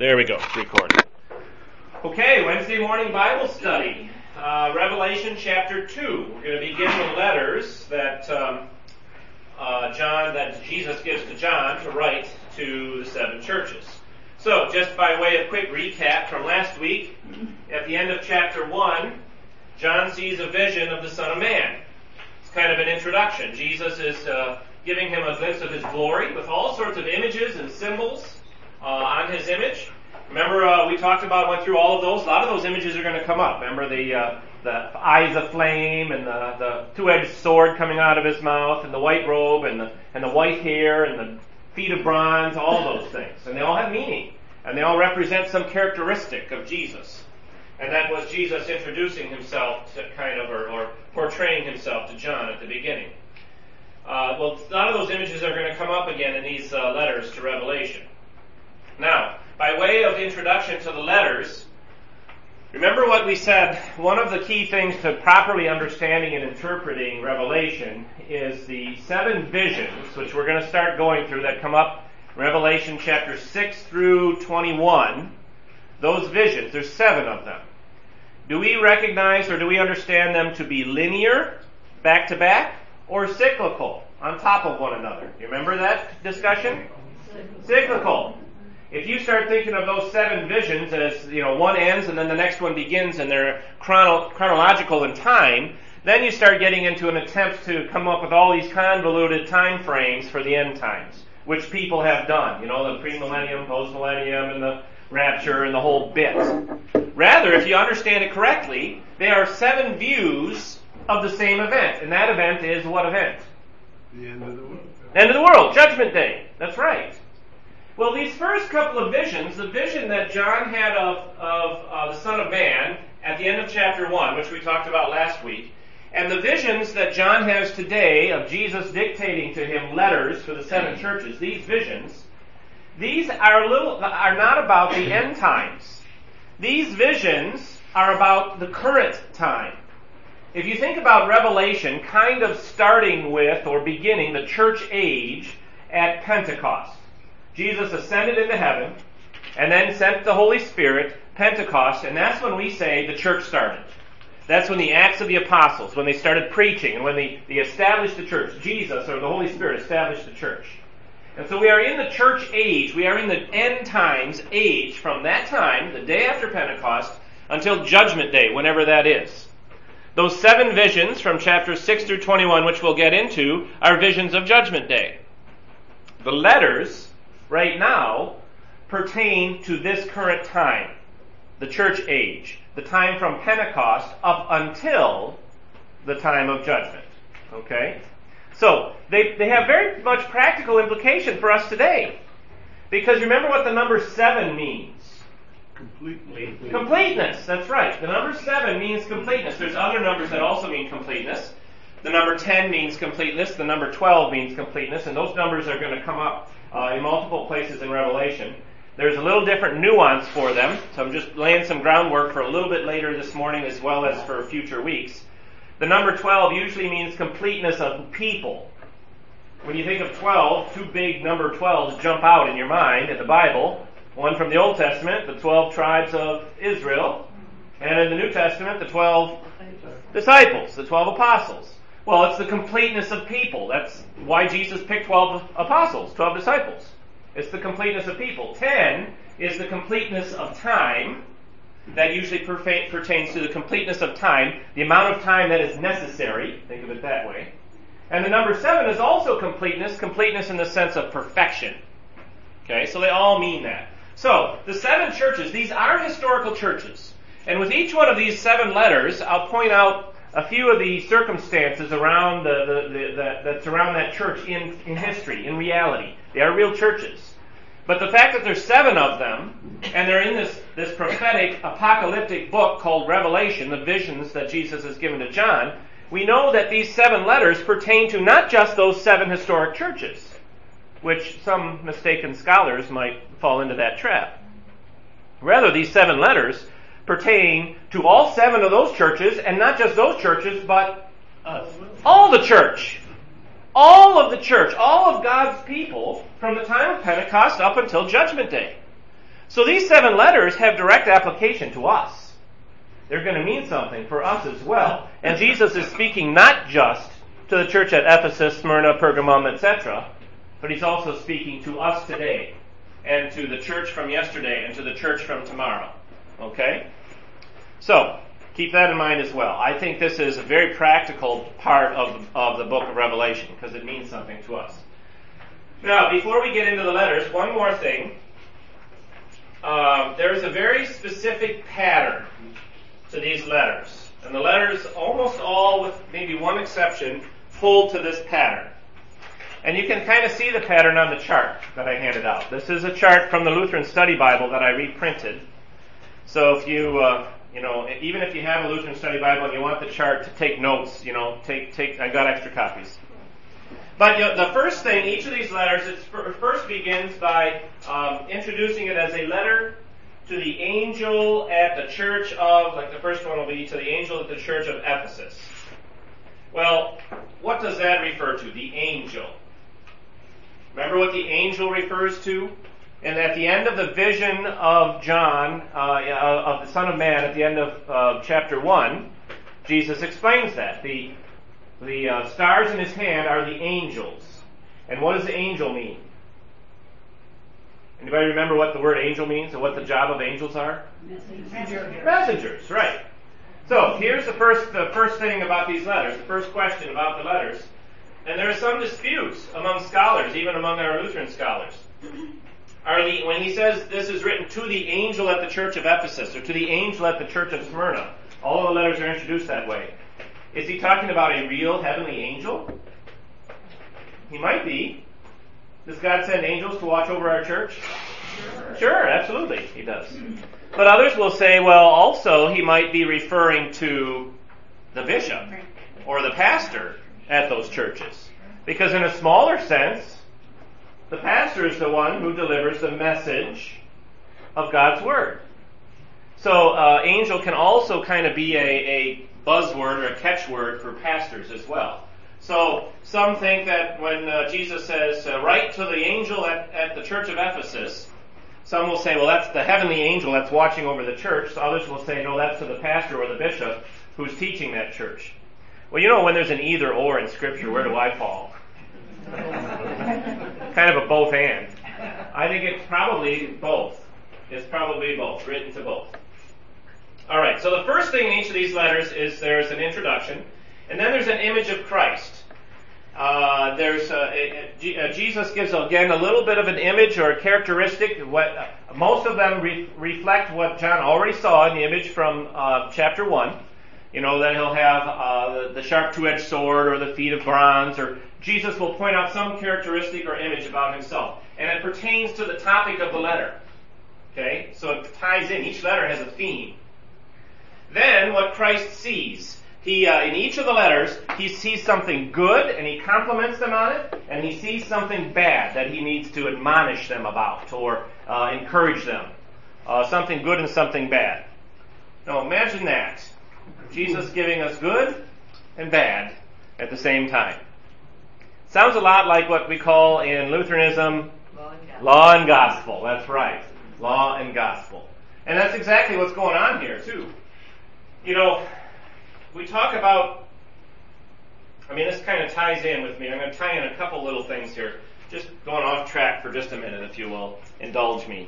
There we go, it's recording. Okay, Wednesday morning Bible study. Revelation chapter 2. We're going to begin with letters that Jesus gives to John to write to the seven churches. So, just by way of quick recap from last week, at the end of chapter 1, John sees a vision of the Son of Man. It's kind of an introduction. Jesus is giving him a glimpse of his glory with all sorts of images and symbols on his image. Remember, we went through all of those. A lot of those images are going to come up. Remember the eyes of flame and the two-edged sword coming out of his mouth and the white robe and the white hair and the feet of bronze, all of those things. And they all have meaning. And they all represent some characteristic of Jesus. And that was Jesus introducing himself to or portraying himself to John at the beginning. A lot of those images are going to come up again in these letters to Revelation. Now, by way of introduction to the letters, remember what we said. One of the key things to properly understanding and interpreting Revelation is the seven visions, which we're going to start going through, that come up in Revelation chapter 6 through 21. Those visions, there's seven of them. Do we recognize or do we understand them to be linear, back to back, or cyclical, on top of one another? You remember that discussion? Cyclical. If you start thinking of those seven visions as, one ends and then the next one begins and they're chronological in time, then you start getting into an attempt to come up with all these convoluted time frames for the end times, which people have done. The premillennium, postmillennium, and the rapture, and the whole bit. Rather, if you understand it correctly, they are seven views of the same event. And that event is what event? The end of the world. End of the world, Judgment Day. That's right. Well, these first couple of visions, the vision that John had of the Son of Man at the end of chapter 1, which we talked about last week, and the visions that John has today of Jesus dictating to him letters for the seven churches, these visions, these are not about the end times. These visions are about the current time. If you think about Revelation kind of starting with or beginning the church age at Pentecost. Jesus ascended into heaven and then sent the Holy Spirit, Pentecost, and that's when we say the church started. That's when the Acts of the Apostles, when they started preaching, and when they established the church. Jesus, or the Holy Spirit, established the church. And so we are in the church age, we are in the end times age from that time, the day after Pentecost, until Judgment Day, whenever that is. Those seven visions from chapters 6 through 21, which we'll get into, are visions of Judgment Day. The letters, right now, pertain to this current time, the church age, the time from Pentecost up until the time of judgment. Okay? So, they have very much practical implication for us today. Because remember what the number 7 means. Completeness, that's right. The number 7 means completeness. There's other numbers that also mean completeness. The number 10 means completeness. The number 12 means completeness. And those numbers are going to come up in multiple places in Revelation. There's a little different nuance for them, so I'm just laying some groundwork for a little bit later this morning as well as for future weeks. The number 12 usually means completeness of people. When you think of 12, two big number 12s jump out in your mind in the Bible. One from the Old Testament, the 12 tribes of Israel, and in the New Testament, the 12 disciples, the 12 apostles. Well, it's the completeness of people. That's why Jesus picked 12 apostles, 12 disciples. It's the completeness of people. 10 is the completeness of time. That usually pertains to the completeness of time, the amount of time that is necessary. Think of it that way. And the number 7 is also completeness in the sense of perfection. Okay, so they all mean that. So, the seven churches, these are historical churches. And with each one of these 7 letters, I'll point out a few of the circumstances around that surround that church in history, in reality. They are real churches. But the fact that there's 7 of them, and they're in this prophetic, apocalyptic book called Revelation, the visions that Jesus has given to John, we know that these 7 letters pertain to not just those 7 historic churches, which some mistaken scholars might fall into that trap. Rather, these 7 letters pertain to all 7 of those churches, and not just those churches, but all the church. All of the church, all of God's people, from the time of Pentecost up until Judgment Day. So these 7 letters have direct application to us. They're going to mean something for us as well. And Jesus is speaking not just to the church at Ephesus, Smyrna, Pergamum, etc., but he's also speaking to us today, and to the church from yesterday, and to the church from tomorrow. Okay? So, keep that in mind as well. I think this is a very practical part of the book of Revelation, because it means something to us. Now, before we get into the letters, one more thing. There is a very specific pattern to these letters. And the letters, almost all, with maybe one exception, hold to this pattern. And you can kind of see the pattern on the chart that I handed out. This is a chart from the Lutheran Study Bible that I reprinted. So if you, even if you have a Lutheran Study Bible and you want the chart to take notes, I got extra copies. But the first thing, each of these letters, it first begins by introducing it as a letter to the angel at the church of, like the first one will be to the angel at the church of Ephesus. Well, what does that refer to? The angel. Remember what the angel refers to? And at the end of the vision of John, of the Son of Man, at the end of chapter 1, Jesus explains that. The stars in his hand are the angels. And what does the angel mean? Anybody remember what the word angel means, or what the job of angels are? Messengers, right. So, here's the first thing about these letters, the first question about the letters. And there are some disputes among scholars, even among our Lutheran scholars. When he says this is written to the angel at the church of Ephesus, or to the angel at the church of Smyrna, all of the letters are introduced that way. Is he talking about a real heavenly angel? He might be. Does God send angels to watch over our church? Sure, absolutely, he does. But others will say, well, also he might be referring to the bishop or the pastor at those churches. Because in a smaller sense, the pastor is the one who delivers the message of God's Word. So angel can also kind of be a buzzword or a catchword for pastors as well. So some think that when Jesus says, write to the angel at the church of Ephesus, some will say, well, that's the heavenly angel that's watching over the church. So others will say, no, that's to the pastor or the bishop who's teaching that church. Well, when there's an either or in Scripture, where do I fall? Kind of a both and. I think it's probably both. It's probably both, written to both. All right, so the first thing in each of these letters is there's an introduction, and then there's an image of Christ. Jesus gives, again, a little bit of an image or a characteristic. Most of them reflect what John already saw in the image from chapter 1. That he'll have the sharp two-edged sword or the feet of bronze, or Jesus will point out some characteristic or image about himself. And it pertains to the topic of the letter. Okay? So it ties in. Each letter has a theme. Then what Christ sees. He, in each of the letters, he sees something good and he compliments them on it, and he sees something bad that he needs to admonish them about or encourage them. Something good and something bad. Now imagine that. Jesus giving us good and bad at the same time. Sounds a lot like what we call in Lutheranism law and gospel. That's right. Law and gospel. And that's exactly what's going on here, too. We talk about, this kind of ties in with me. I'm going to tie in a couple little things here. Just going off track for just a minute, if you will. Indulge me.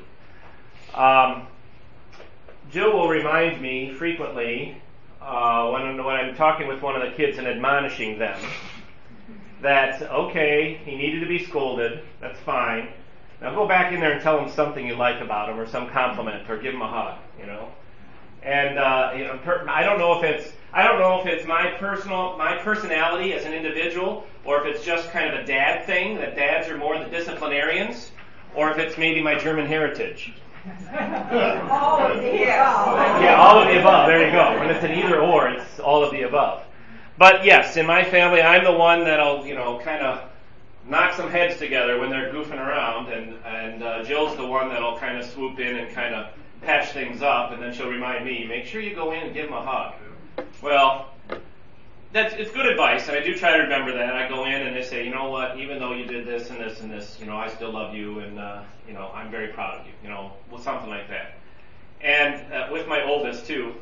Jill will remind me frequently when I'm talking with one of the kids and admonishing them that, okay, he needed to be scolded. That's fine. Now go back in there and tell him something you like about him or some compliment or give him a hug, And I don't know if it's my personality as an individual, or if it's just kind of a dad thing, that dads are more the disciplinarians, or if it's maybe my German heritage. All of the above. Yeah, all of the above. There you go. When it's an either or, it's all of the above. But yes, in my family, I'm the one that'll, kind of knock some heads together when they're goofing around, and Jill's the one that'll kind of swoop in and kind of patch things up, and then she'll remind me, make sure you go in and give him a hug. Well, it's good advice, and I do try to remember that. I go in and they say, you know what, even though you did this and this and this, I still love you, and I'm very proud of you, well, something like that. And with my oldest too,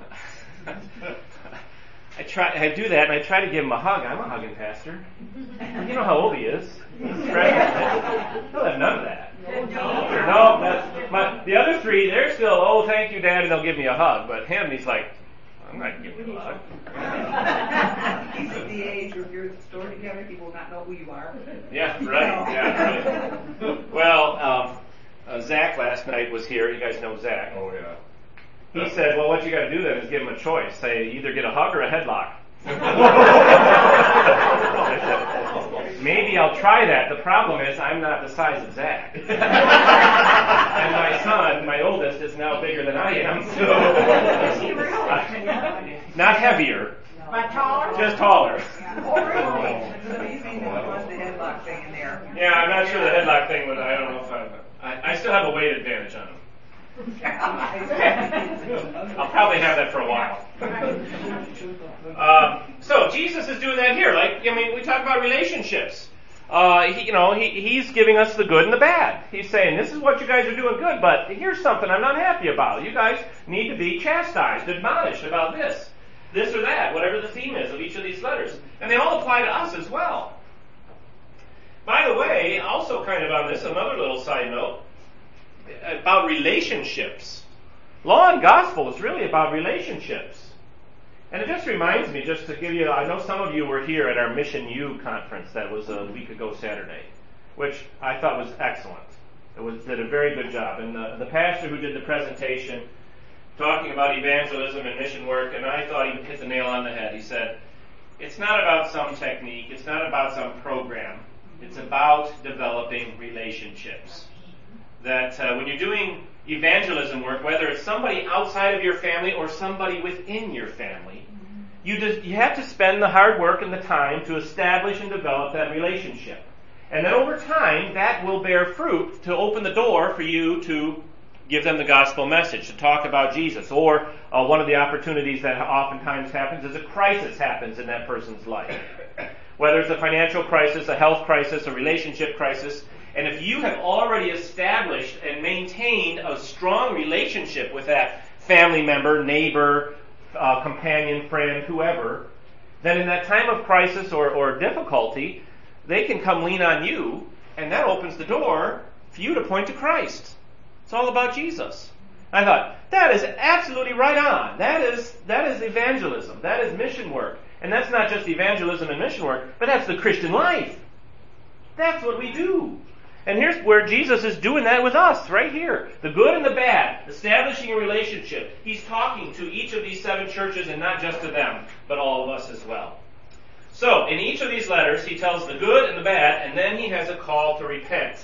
I do that, and I try to give him a hug. I'm a hugging pastor. You know how old he is. He'll have none of that. No, the other three, they're still, oh, thank you, Dad, and they'll give me a hug. But him, he's like, I'm not giving you a hug. He's at the age where if you're at the store together, he will not know who you are. Yeah, right. Well, Zach last night was here. You guys know Zach. Oh, yeah. He said, well, what you got to do then is give him a choice. Say, either get a hug or a headlock. I said, maybe I'll try that. The problem is I'm not the size of Zach. And my son, my oldest, is now bigger than I am. Is he really? Not heavier. But taller? Just taller. Oh, really? So you mean there was the headlock thing in there? Yeah, I'm not sure the headlock thing, but I don't know if I still have a weight advantage on him. I'll probably have that for a while. So Jesus is doing that here. We talk about relationships. He's giving us the good and the bad. He's saying, this is what you guys are doing good, but here's something I'm not happy about. You guys need to be chastised, admonished about this or that, whatever the theme is of each of these letters. And they all apply to us as well. By the way, also kind of on this, another little side note, about relationships. Law and gospel is really about relationships. And it just reminds me, just to give you, I know some of you were here at our Mission U conference that was a week ago Saturday, which I thought was excellent. Did a very good job. And the pastor who did the presentation, talking about evangelism and mission work, and I thought he hit the nail on the head. He said, it's not about some technique, it's not about some program, it's about developing relationships. That when you're doing evangelism work, whether it's somebody outside of your family or somebody within your family, you have to spend the hard work and the time to establish and develop that relationship. And then over time, that will bear fruit to open the door for you to give them the gospel message, to talk about Jesus. Or one of the opportunities that oftentimes happens is a crisis happens in that person's life. Whether it's a financial crisis, a health crisis, a relationship crisis. And if you have already established and maintained a strong relationship with that family member, neighbor, companion, friend, whoever, then in that time of crisis or difficulty, they can come lean on you, and that opens the door for you to point to Christ. It's all about Jesus. I thought, that is absolutely right on. That is evangelism. That is mission work. And that's not just evangelism and mission work, but that's the Christian life. That's what we do. And here's where Jesus is doing that with us, right here. The good and the bad, establishing a relationship. He's talking to each of these 7 churches, and not just to them, but all of us as well. So, in each of these letters, he tells the good and the bad, and then he has a call to repent.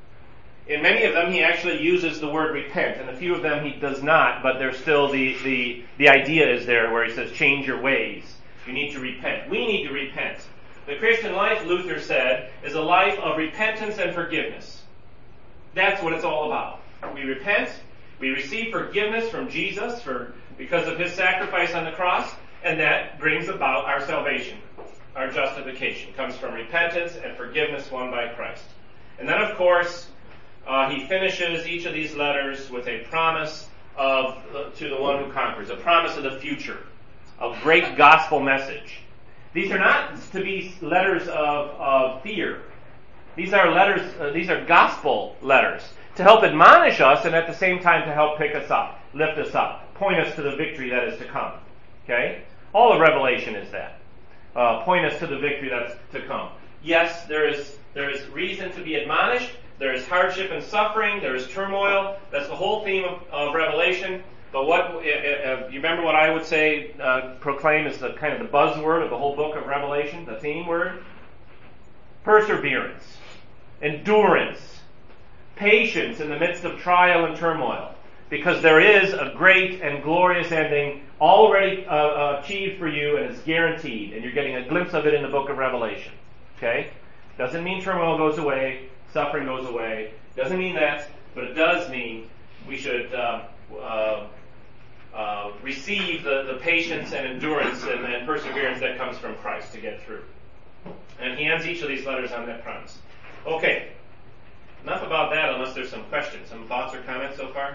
In many of them, he actually uses the word repent. In a few of them, he does not, but there's still the idea is there where he says, change your ways. You need to repent. We need to repent. The Christian life, Luther said, is a life of repentance and forgiveness. That's what it's all about. We repent, we receive forgiveness from Jesus because of his sacrifice on the cross, and that brings about our salvation. Our justification comes from repentance and forgiveness won by Christ. And then, of course, he finishes each of these letters with a promise to the one who conquers, a promise of the future, a great gospel message. These are not to be letters of fear. These are letters. These are gospel letters to help admonish us, and at the same time to help pick us up, lift us up, point us to the victory that is to come. Okay, all of Revelation is that. Point us to the victory that's to come. Yes, there is reason to be admonished. There is hardship and suffering. There is turmoil. That's the whole theme of Revelation. But you remember what I would say, proclaim is the kind of the buzzword of the whole book of Revelation, the theme word? Perseverance, endurance, patience in the midst of trial and turmoil. Because there is a great and glorious ending already achieved for you, and it's guaranteed. And you're getting a glimpse of it in the book of Revelation. Okay? Doesn't mean turmoil goes away, suffering goes away. Doesn't mean that, but it does mean we should receive the patience and endurance and perseverance that comes from Christ to get through. And he ends each of these letters on that promise. Okay, enough about that unless there's some questions. Some thoughts or comments so far?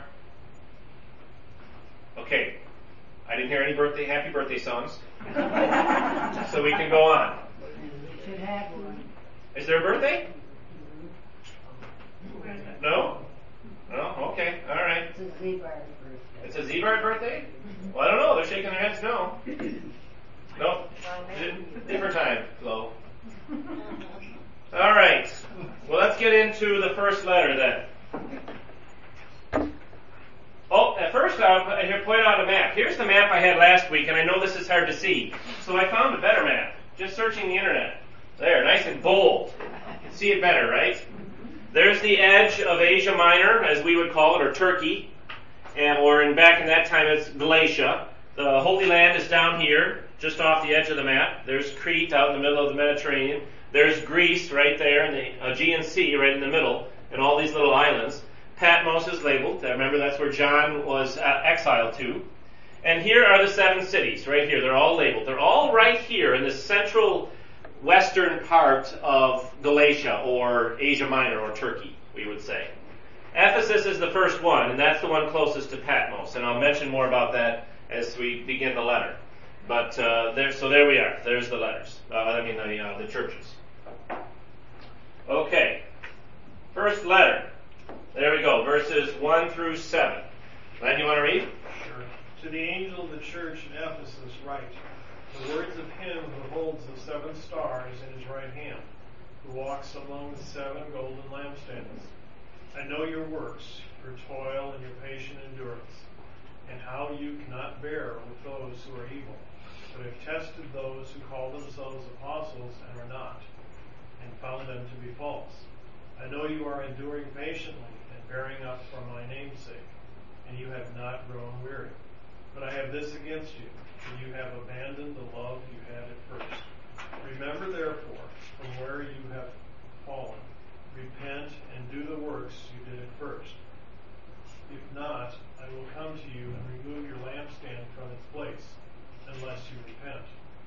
Okay, I didn't hear any happy birthday songs. So we can go on. Should have one. Is there a birthday? No? No? Okay, all right. It's a Z-Bar's birthday. It's a Z-Bart birthday? Well, I don't know. They're shaking their heads no. Nope. Different time, Flo. All right. Well, let's get into the first letter then. Oh, at first I point out a map. Here's the map I had last week, and I know this is hard to see. So I found a better map, just searching the internet. There, nice and bold. You can see it better, right? There's the edge of Asia Minor, as we would call it, or Turkey. Back in that time it's Galatia. The Holy Land is down here, just off the edge of the map. There's Crete out in the middle of the Mediterranean. There's Greece right there, and the Aegean Sea right in the middle, and all these little islands. Patmos is labeled. Remember, that's where John was exiled to. And here are the 7 cities, right here. They're all labeled. They're all right here in the central western part of Galatia, or Asia Minor, or Turkey, we would say. Ephesus is the first one, and that's the one closest to Patmos. And I'll mention more about that as we begin the letter. But so there we are. There's the letters. The churches. Okay. First letter. There we go. Verses 1 through 7. Len, you want to read? Sure. To the angel of the church in Ephesus write, the words of him who holds the 7 stars in his right hand, who walks among the 7 golden lampstands. I know your works, your toil and your patient endurance, and how you cannot bear with those who are evil, but have tested those who call themselves apostles and are not, and found them to be false. I know you are enduring patiently and bearing up for my name's sake, and you have not grown weary. But I have this against you, that you have abandoned the love you had at first. Remember, therefore, from where you have fallen. Repent and do the works you did at first. If not, I will come to you and remove your lampstand from its place, unless you repent.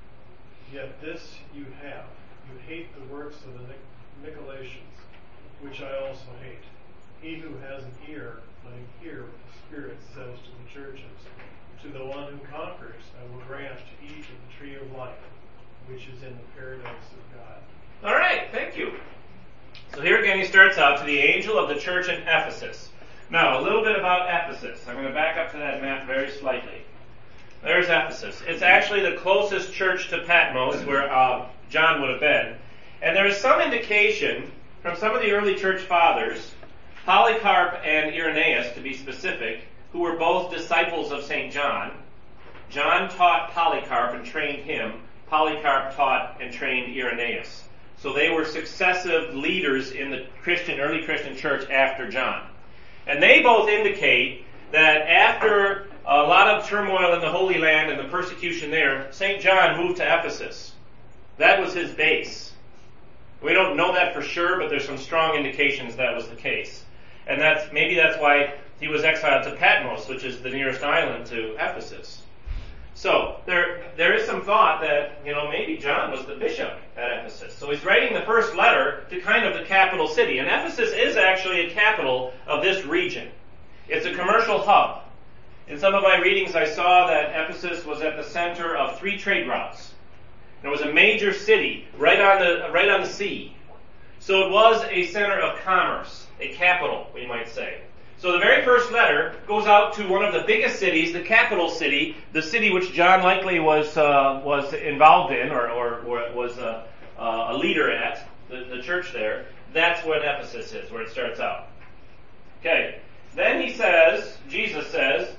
Yet this you have. You hate the works of the Nicolaitans, which I also hate. He who has an ear, let him hear what the Spirit says to the churches. To the one who conquers, I will grant to eat of the tree of life, which is in the paradise of God. All right, thank you. So here again he starts out, to the angel of the church in Ephesus. Now, a little bit about Ephesus. I'm going to back up to that map very slightly. There's Ephesus. It's actually the closest church to Patmos, where John would have been. And there is some indication from some of the early church fathers, Polycarp and Irenaeus to be specific, who were both disciples of St. John. John taught Polycarp and trained him. Polycarp taught and trained Irenaeus. So they were successive leaders in the early Christian church after John. And they both indicate that after a lot of turmoil in the Holy Land and the persecution there, St. John moved to Ephesus. That was his base. We don't know that for sure, but there's some strong indications that was the case. And maybe that's why he was exiled to Patmos, which is the nearest island to Ephesus. So there is some thought that, maybe John was the bishop at Ephesus. So he's writing the first letter to kind of the capital city. And Ephesus is actually a capital of this region. It's a commercial hub. In some of my readings I saw that Ephesus was at the center of 3 trade routes. It was a major city right on the sea. So it was a center of commerce, a capital, we might say. So the very first letter goes out to one of the biggest cities, the capital city, the city which John likely was involved in or was a leader at, the church there. That's what Ephesus is, where it starts out. Okay. Then Jesus says,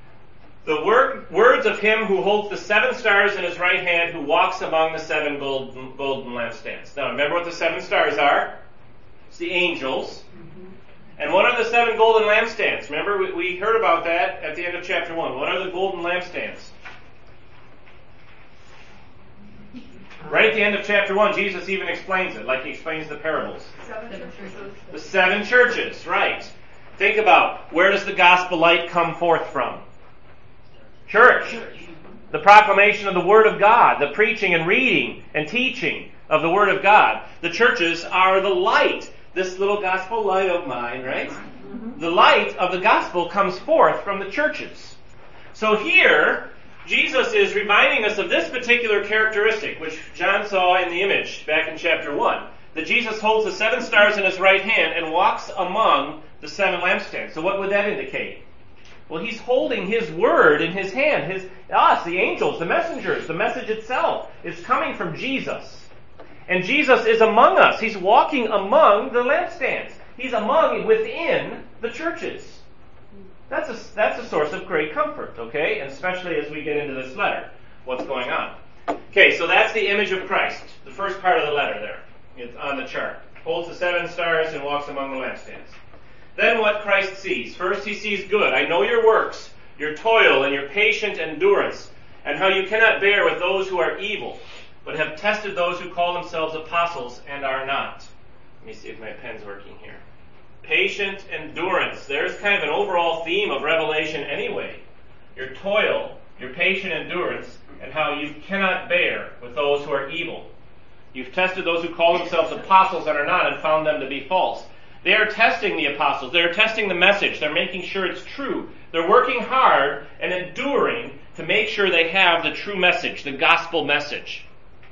the words of him who holds the 7 stars in his right hand, who walks among the 7 golden lampstands. Now remember what the 7 stars are? It's the angels. And what are the 7 golden lampstands? Remember, we heard about that at the end of chapter 1. What are the golden lampstands? Right at the end of chapter 1, Jesus even explains it, like he explains the parables. 7 churches. The 7 churches, right. Think about, where does the gospel light come forth from? Church. The proclamation of the Word of God, the preaching and reading and teaching of the Word of God. The churches are the light. This little gospel light of mine, right? The light of the gospel comes forth from the churches. So here, Jesus is reminding us of this particular characteristic, which John saw in the image back in chapter 1. That Jesus holds the 7 stars in his right hand and walks among the 7 lampstands. So what would that indicate? Well, he's holding his word in his hand. Us, the angels, the messengers, the message itself is coming from Jesus. And Jesus is among us. He's walking among the lampstands. He's within the churches. That's a source of great comfort, okay? And especially as we get into this letter, what's going on. Okay, so that's the image of Christ. The first part of the letter there. It's on the chart. Holds the 7 stars and walks among the lampstands. Then what Christ sees. First he sees good. I know your works, your toil, and your patient endurance, and how you cannot bear with those who are evil, but have tested those who call themselves apostles and are not. Let me see if my pen's working here. Patient endurance. There's kind of an overall theme of Revelation anyway. Your toil, your patient endurance, and how you cannot bear with those who are evil. You've tested those who call themselves apostles and are not, and found them to be false. They are testing the apostles. They are testing the message. They're making sure it's true. They're working hard and enduring to make sure they have the true message, the gospel message.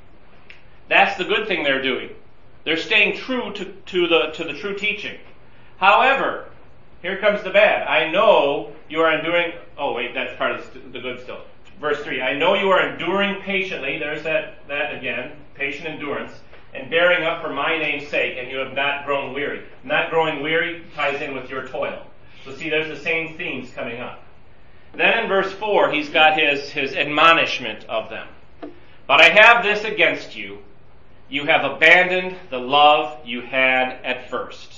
That's the good thing they're doing. They're staying true to the true teaching. However, here comes the bad. I know you are enduring... Oh, wait, that's part of the good still. Verse 3. I know you are enduring patiently. There's that again. Patient endurance. And bearing up for my name's sake, and you have not grown weary. Not growing weary ties in with your toil. So see, there's the same themes coming up. Then in verse 4, he's got his admonishment of them. But I have this against you. You have abandoned the love you had at first.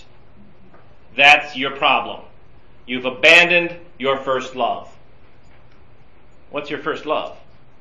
That's your problem. You've abandoned your first love. What's your first love?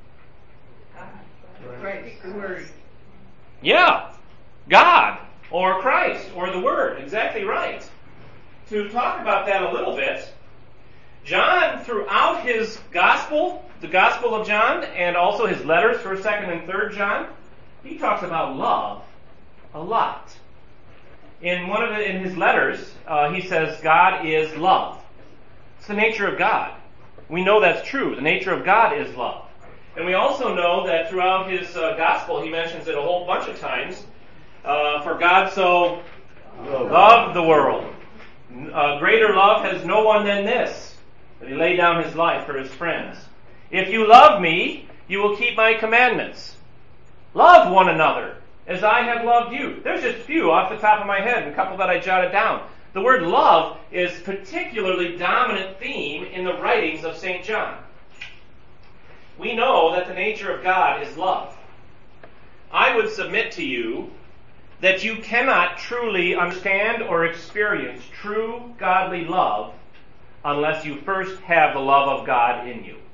Christ, the Word. Yeah, God, or Christ, or the Word. Exactly right. To talk about that a little bit, John, throughout his gospel, the Gospel of John, and also his letters, 1st, 2nd, and 3rd John, he talks about love a lot. In his letters, he says God is love. It's the nature of God. We know that's true. The nature of God is love. And we also know that throughout his gospel, he mentions it a whole bunch of times. For God so loved the world. Greater love has no one than this, that he laid down his life for his friends. If you love me, you will keep my commandments. Love one another as I have loved you. There's just a few off the top of my head, and a couple that I jotted down. The word love is particularly dominant theme in the writings of St. John. We know that the nature of God is love. I would submit to you that you cannot truly understand or experience true godly love unless you first have the love of God in you.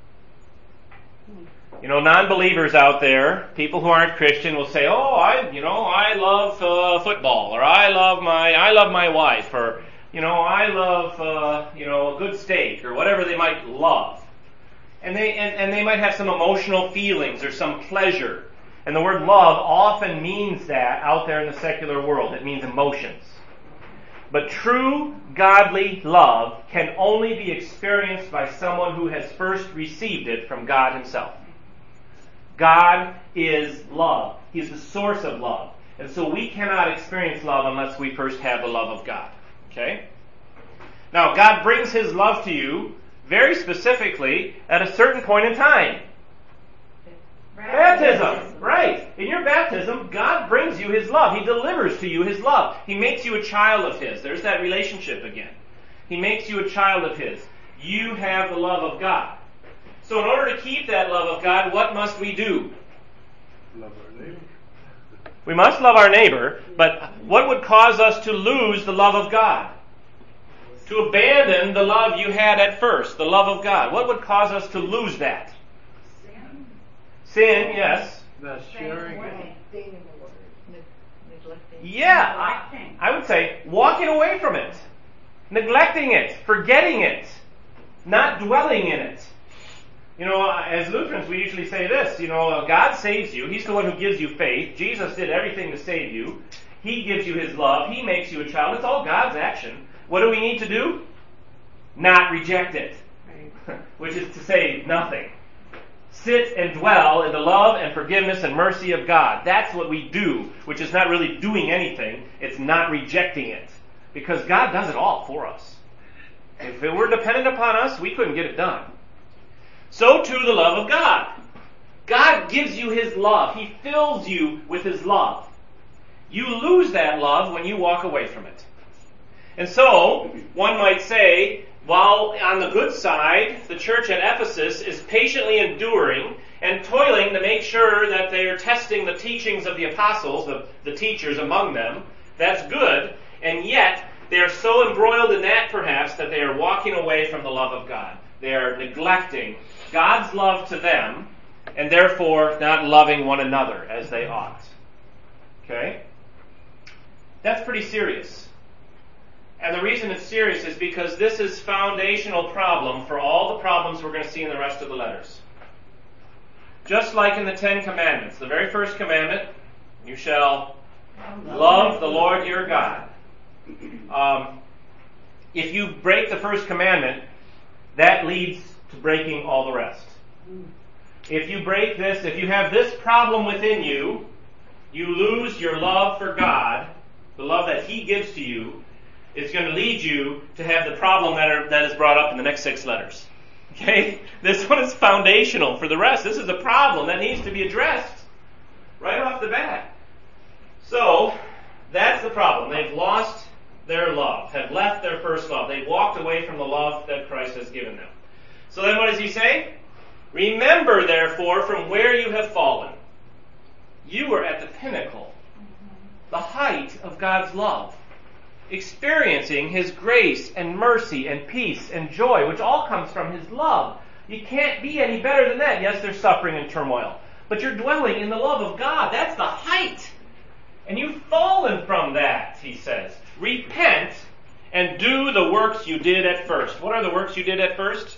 You know, non-believers out there, people who aren't Christian, will say, "Oh, I love football, or I love my wife, or I love a good steak, or whatever they might love." And they might have some emotional feelings or some pleasure. And the word love often means that out there in the secular world. It means emotions. But true godly love can only be experienced by someone who has first received it from God himself. God is love. He's the source of love. And so we cannot experience love unless we first have the love of God. Okay? Now, God brings his love to you very specifically at a certain point in time. Baptism. Right. In your baptism, God brings you his love. He delivers to you his love. He makes you a child of his. There's that relationship again. He makes you a child of his. You have the love of God. So in order to keep that love of God, what must we do? Love our neighbor. We must love our neighbor, but what would cause us to lose the love of God? To abandon the love you had at first, the love of God. What would cause us to lose that? Sin. Sin, yes. Not sharing it. Yeah, I would say walking away from it, neglecting it, forgetting it, not dwelling in it. You know, as Lutherans, we usually say this, God saves you. He's the one who gives you faith. Jesus did everything to save you. He gives you His love. He makes you a child. It's all God's action. What do we need to do? Not reject it. Right. Which is to say, nothing. Sit and dwell in the love and forgiveness and mercy of God. That's what we do, which is not really doing anything. It's not rejecting it. Because God does it all for us. If it were dependent upon us, we couldn't get it done. So too the love of God. God gives you His love. He fills you with His love. You lose that love when you walk away from it. And so, one might say, while on the good side, the church at Ephesus is patiently enduring and toiling to make sure that they are testing the teachings of the apostles, the teachers among them, that's good, and yet they are so embroiled in that perhaps that they are walking away from the love of God. They are neglecting God's love to them and therefore not loving one another as they ought. Okay? That's pretty serious. And the reason it's serious is because this is foundational problem for all the problems we're going to see in the rest of the letters. Just like in the Ten Commandments, the very first commandment, you shall love the Lord your God. If you break the first commandment, that leads to breaking all the rest. If you break this, if you have this problem within you, you lose your love for God, the love that He gives to you. It's going to lead you to have the problem that is brought up in the next 6 letters. Okay? This one is foundational for the rest. This is a problem that needs to be addressed right off the bat. So, that's the problem. They've lost their love, have left their first love. They've walked away from the love that Christ has given them. So then what does he say? Remember, therefore, from where you have fallen. You are at the pinnacle, the height of God's love, experiencing His grace and mercy and peace and joy, which all comes from His love. You can't be any better than that. Yes, there's suffering and turmoil, but you're dwelling in the love of God. That's the height. And you've fallen from that, he says. Repent and do the works you did at first. What are the works you did at first?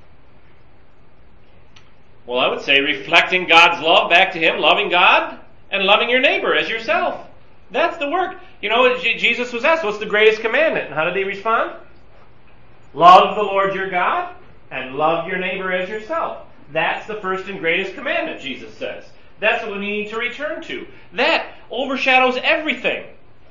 Well, I would say reflecting God's love back to Him, loving God, and loving your neighbor as yourself. That's the work. Jesus was asked, what's the greatest commandment? And how did he respond? Love the Lord your God and love your neighbor as yourself. That's the first and greatest commandment, Jesus says. That's what we need to return to. That overshadows everything.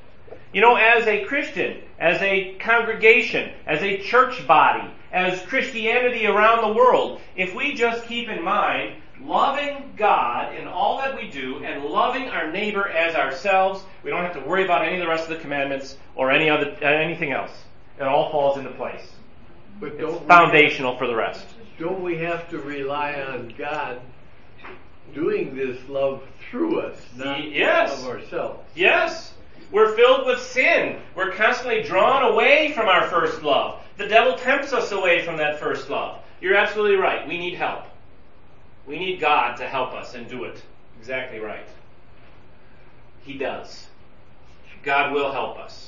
As a Christian, as a congregation, as a church body, as Christianity around the world, if we just keep in mind loving God in all that we do and loving our neighbor as ourselves, we don't have to worry about any of the rest of the commandments or anything else. It all falls into place. But it's foundational for the rest. Don't we have to rely on God doing this love through us, not of ourselves? Yes. We're filled with sin. We're constantly drawn away from our first love. The devil tempts us away from that first love. You're absolutely right. We need help. We need God to help us and do it. Exactly right. He does. God will help us.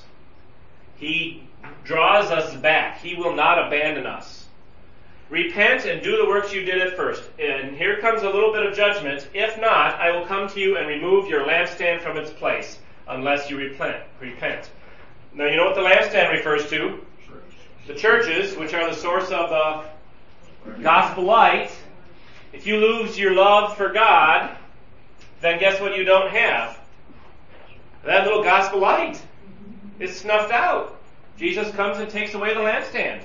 He draws us back. He will not abandon us. Repent and do the works you did at first. And here comes a little bit of judgment. If not, I will come to you and remove your lampstand from its place, unless you repent. Now, you know what the lampstand refers to? The churches, which are the source of the gospel light. If you lose your love for God, then guess what you don't have? That little gospel light is snuffed out. Jesus comes and takes away the lampstand.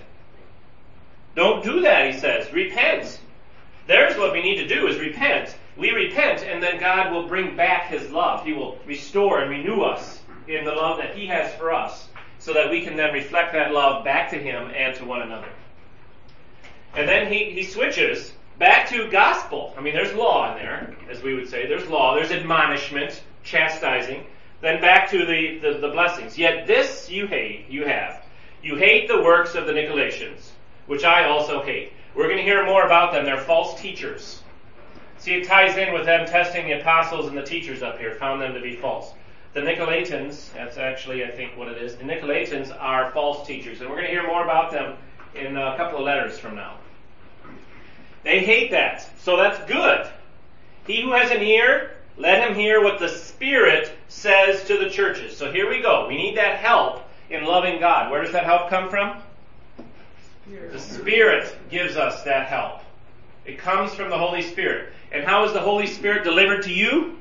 Don't do that, he says. Repent. There's what we need to do, is repent. We repent, and then God will bring back His love. He will restore and renew us in the love that He has for us, so that we can then reflect that love back to Him and to one another. And then he switches back to gospel. I mean, there's law in there, as we would say. There's law, there's admonishment, chastising. Then back to the blessings. Yet this you have. You hate the works of the Nicolaitans, which I also hate. We're going to hear more about them. They're false teachers. See, it ties in with them testing the apostles and the teachers up here, found them to be false. The Nicolaitans, that's actually, I think, what it is. The Nicolaitans are false teachers, and we're going to hear more about them in a couple of letters from now. They hate that. So that's good. He who has an ear, let him hear what the Spirit says to the churches. So here we go. We need that help in loving God. Where does that help come from? The Spirit gives us that help. It comes from the Holy Spirit. And how is the Holy Spirit delivered to you?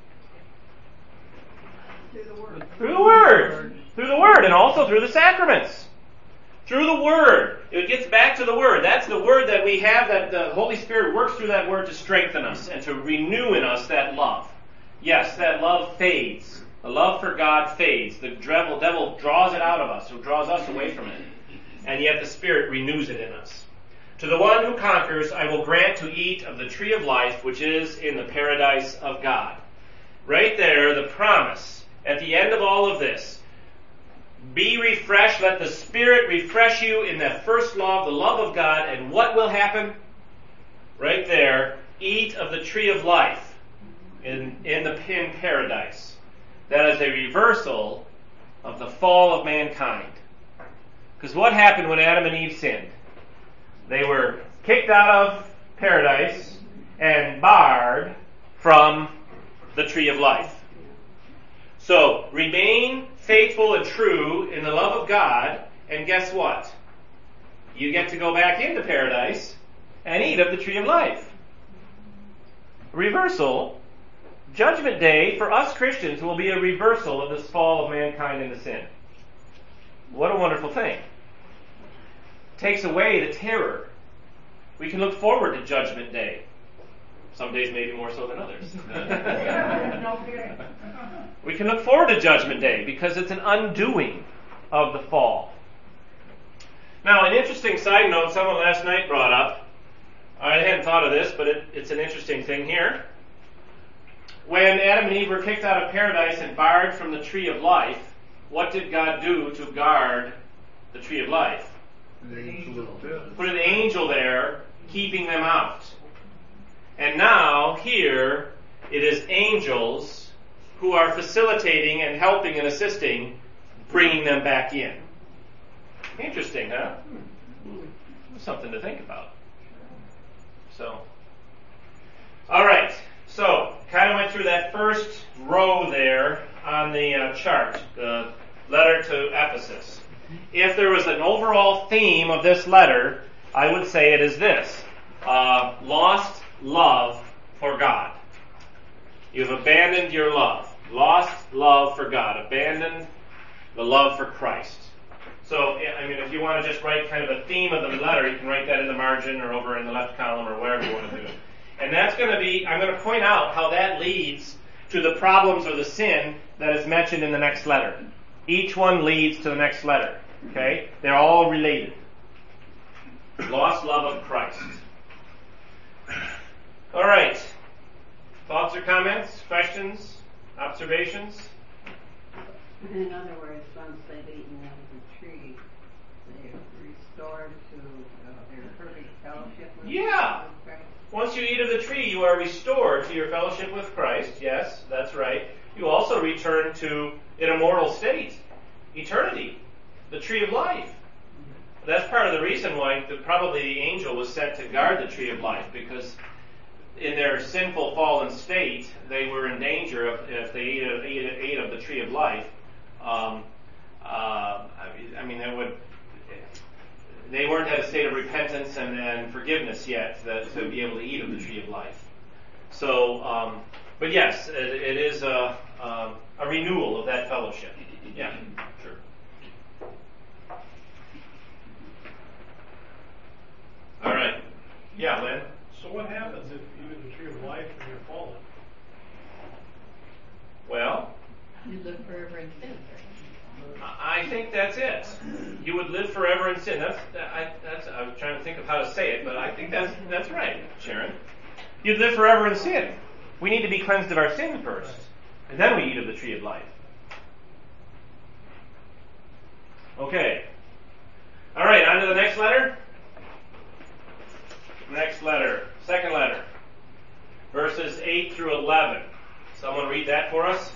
Through the Word. Through the Word. Through the Word, and also through the sacraments. Through the Word. It gets back to the Word. That's the Word that we have, that the Holy Spirit works through that Word to strengthen us and to renew in us that love. Yes, that love fades. The love for God fades. The devil draws it out of us, or draws us away from it. And yet the Spirit renews it in us. To the one who conquers, I will grant to eat of the tree of life, which is in the paradise of God. Right there, the promise at the end of all of this. Be refreshed. Let the Spirit refresh you in that first love, the love of God. And what will happen? Right there, eat of the tree of life in paradise. That is a reversal of the fall of mankind. Because what happened when Adam and Eve sinned? They were kicked out of paradise and barred from the tree of life. So, remain faithful and true in the love of God, and guess what? You get to go back into paradise and eat of the tree of life. Reversal. Judgment Day for us Christians will be a reversal of this fall of mankind into sin. What a wonderful thing. Takes away the terror. We can look forward to Judgment Day. Some days maybe more so than others. We can look forward to Judgment Day because it's an undoing of the fall. Now, an interesting side note someone last night brought up. I hadn't thought of this, but it's an interesting thing here. When Adam and Eve were kicked out of paradise and barred from the tree of life, what did God do to guard the tree of life? Put an angel there, keeping them out. And now, here, it is angels who are facilitating and helping and assisting, bringing them back in. Interesting, huh? Something to think about. So, all right. So, kind of went through that first row there on the chart, the letter to Ephesus. If there was an overall theme of this letter, I would say it is this. Lost love for God. You've abandoned your love. Lost love for God. Abandoned the love for Christ. So, I mean, if you want to just write kind of a theme of the letter, you can write that in the margin or over in the left column or wherever you want to do it. And that's going to be, I'm going to point out how that leads to the problems or the sin that is mentioned in the next letter. Each one leads to the next letter. Okay? They're all related. Lost love of Christ. All right. Thoughts or comments? Questions? Observations? In other words, once they've eaten out of the tree, they're restored to their perfect fellowship with Yeah. Christ. Once you eat of the tree, you are restored to your fellowship with Christ. Yes, that's right. You also return to an immortal state. Eternity. The tree of life. That's part of the reason why probably the angel was sent to guard the tree of life, because in their sinful fallen state, they were in danger of, if they ate of the tree of life, they weren't at a state of repentance and forgiveness yet to be able to eat of the tree of life. So, but yes, it is a renewal of that fellowship. Yeah, sure. All right. Yeah, Lynn? So what happens if you eat the tree of life and you're fallen? Well, You live forever in sin. I think that's it. You would live forever in sin. I was trying to think of how to say it, but I think that's right, Sharon. You'd live forever in sin. We need to be cleansed of our sin first, and then we eat of the tree of life. Okay. All right, on to the next letter. Next letter. Second letter. Verses 8 through 11. Someone read that for us?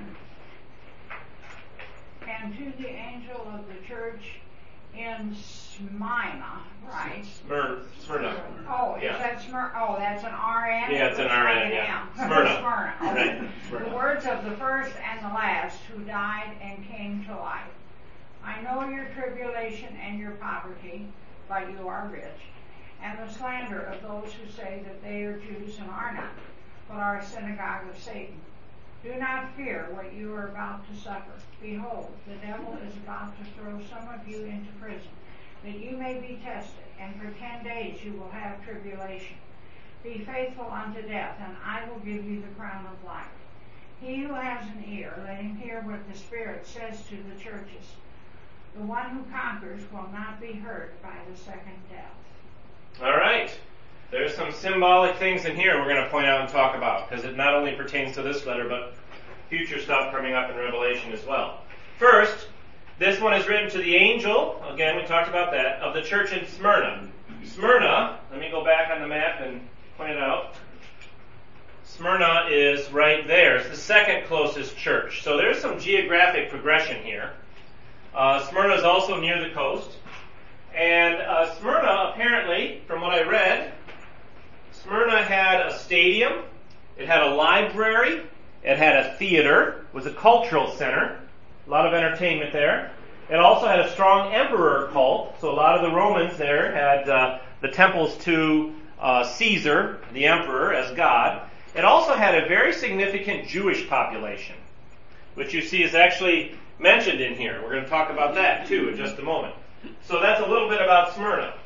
And to the angel of the church in Smyrna, right? Smyrna. Oh, Yeah. is that Smyrna? Oh, that's an RN? Yeah, it's an Looks like RN, an yeah. M. Smyrna. Smyrna. Right. Okay. Smyrna. The words of the first and the last who died and came to life. I know your tribulation and your poverty, but you are rich, and the slander of those who say that they are Jews and are not, but are a synagogue of Satan. Do not fear what you are about to suffer. Behold, the devil is about to throw some of you into prison, that you may be tested, and for 10 days you will have tribulation. Be faithful unto death, and I will give you the crown of life. He who has an ear, let him hear what the Spirit says to the churches. The one who conquers will not be hurt by the second death. All right. There's some symbolic things in here we're going to point out and talk about, because it not only pertains to this letter, but future stuff coming up in Revelation as well. First, this one is written to the angel, again, we talked about that, of the church in Smyrna. Smyrna, let me go back on the map and point it out. Smyrna is right there. It's the second closest church. So there's some geographic progression here. Smyrna is also near the coast. And Smyrna, apparently, from what I read, Smyrna had a stadium, it had a library, it had a theater, it was a cultural center, a lot of entertainment there. It also had a strong emperor cult, so a lot of the Romans there had the temples to Caesar, the emperor, as God. It also had a very significant Jewish population, which you see is actually mentioned in here. We're going to talk about that too in just a moment. So that's a little bit about Smyrna.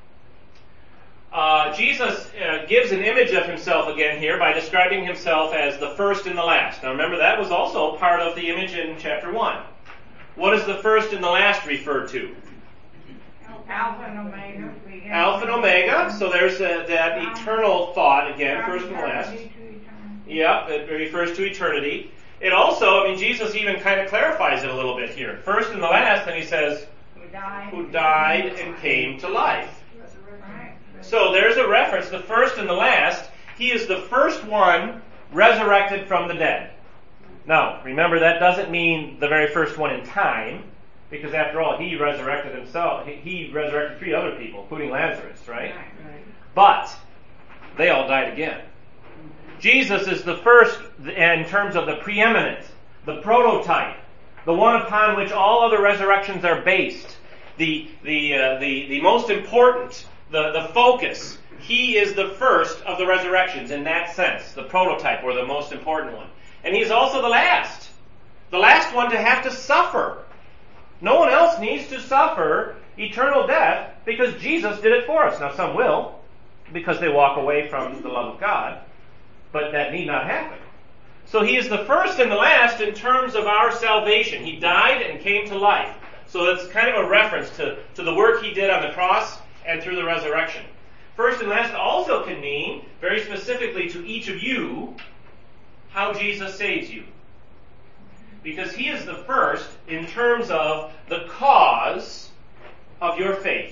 Jesus gives an image of himself again here by describing himself as the first and the last. Now remember, that was also part of the image in chapter 1. What does the first and the last refer to? Alpha and Omega. Alpha and Omega. So there's that eternal thought again, first and last. Yep, it refers to eternity. It also, Jesus even kind of clarifies it a little bit here. First and the last, and he says, who died and came to life. So there's a reference, the first and the last. He is the first one resurrected from the dead. Now, remember, that doesn't mean the very first one in time, because after all, he resurrected himself. He resurrected 3 other people, including Lazarus, right? But they all died again. Jesus is the first in terms of the preeminent, the prototype, the one upon which all other resurrections are based, the most important, the focus. He is the first of the resurrections in that sense, the prototype or the most important one. And he's also the last one to have to suffer. No one else needs to suffer eternal death because Jesus did it for us. Now some will, because they walk away from the love of God, but that need not happen. So he is the first and the last in terms of our salvation. He died and came to life. So that's kind of a reference to the work he did on the cross and through the resurrection. First and last also can mean, very specifically to each of you, how Jesus saves you. Because he is the first in terms of the cause of your faith.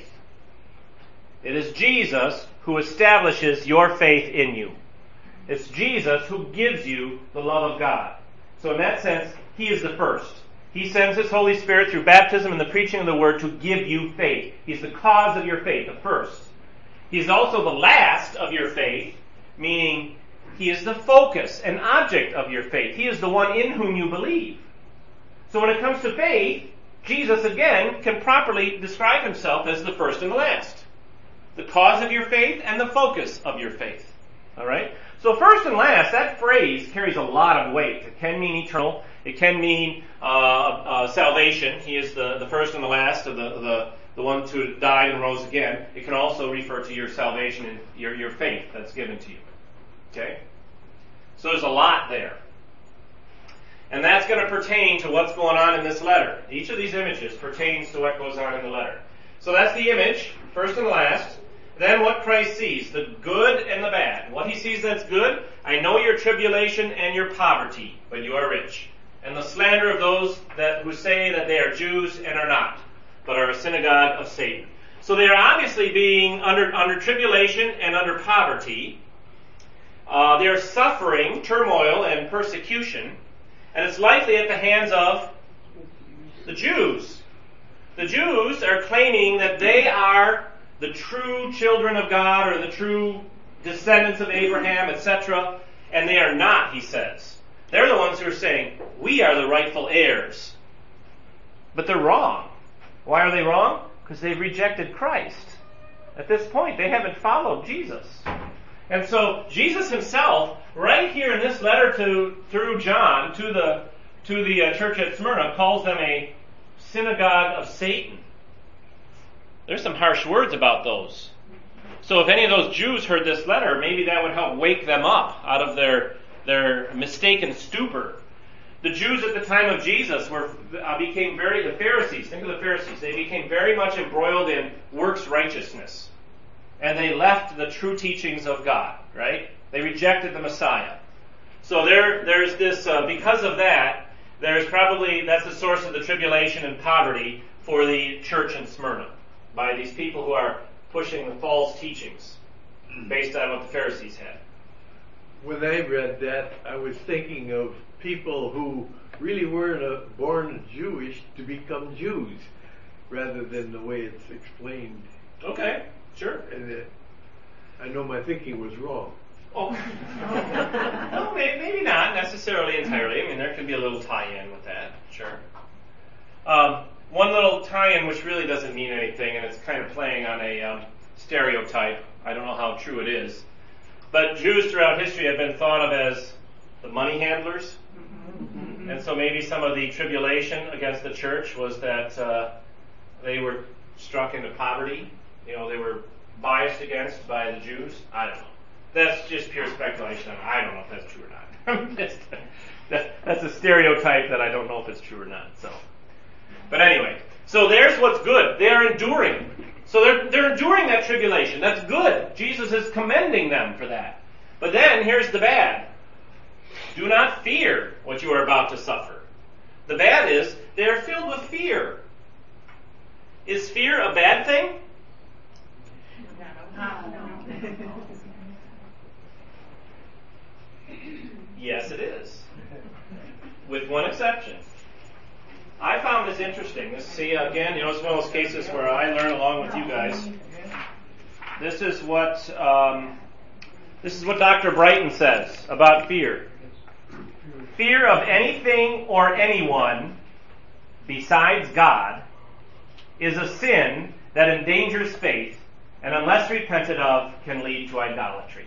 It is Jesus who establishes your faith in you. It's Jesus who gives you the love of God. So in that sense, he is the first. He sends his Holy Spirit through baptism and the preaching of the Word to give you faith. He's the cause of your faith, the first. He's also the last of your faith, meaning he is the focus and object of your faith. He is the one in whom you believe. So when it comes to faith, Jesus again can properly describe himself as the first and the last. The cause of your faith and the focus of your faith. Alright? So first and last, that phrase carries a lot of weight. It can mean eternal. It can mean salvation. He is the first and the last of the ones who died and rose again. It can also refer to your salvation and your faith that's given to you. Okay? So there's a lot there. And that's going to pertain to what's going on in this letter. Each of these images pertains to what goes on in the letter. So that's the image, first and last. Then what Christ sees, the good and the bad. What he sees that's good, I know your tribulation and your poverty, but you are rich. And the slander of those who say that they are Jews and are not, but are a synagogue of Satan. So they are obviously being under tribulation and under poverty. They are suffering turmoil and persecution. And it's likely at the hands of the Jews, The Jews are claiming that they are the true children of God or the true descendants of Abraham, etc. And they are not, he says. They're the ones who are saying, we are the rightful heirs. But they're wrong. Why are they wrong? Because they've rejected Christ. At this point, they haven't followed Jesus. And so Jesus himself, right here in this letter through John to the church at Smyrna, calls them a synagogue of Satan. There's some harsh words about those. So if any of those Jews heard this letter, maybe that would help wake them up out of their mistaken stupor. The Jews at the time of Jesus became the Pharisees, think of the Pharisees, they became very much embroiled in works righteousness. And they left the true teachings of God, right? They rejected the Messiah. So there's this, because of that, that's the source of the tribulation and poverty for the church in Smyrna, by these people who are pushing the false teachings based on what the Pharisees had. When I read that, I was thinking of people who really weren't born Jewish to become Jews, rather than the way it's explained. Okay, sure. And I know my thinking was wrong. Oh, no, maybe not necessarily entirely. I mean, there could be a little tie-in with that, sure. One little tie-in which really doesn't mean anything, and it's kind of playing on a stereotype. I don't know how true it is. But Jews throughout history have been thought of as the money handlers. Mm-hmm. And so maybe some of the tribulation against the church was that they were struck into poverty. They were biased against by the Jews. I don't know. That's just pure speculation. I don't know if that's true or not. That's a stereotype that I don't know if it's true or not. But anyway, so there's what's good. They're enduring. So they're enduring that tribulation. That's good. Jesus is commending them for that. But then here's the bad. Do not fear what you are about to suffer. The bad is they are filled with fear. Is fear a bad thing? No. Yes, it is. With one exception. I found this interesting. Again, it's one of those cases where I learn along with you guys. This is what Dr. Brighton says about fear. Fear of anything or anyone besides God is a sin that endangers faith, and unless repented of, can lead to idolatry.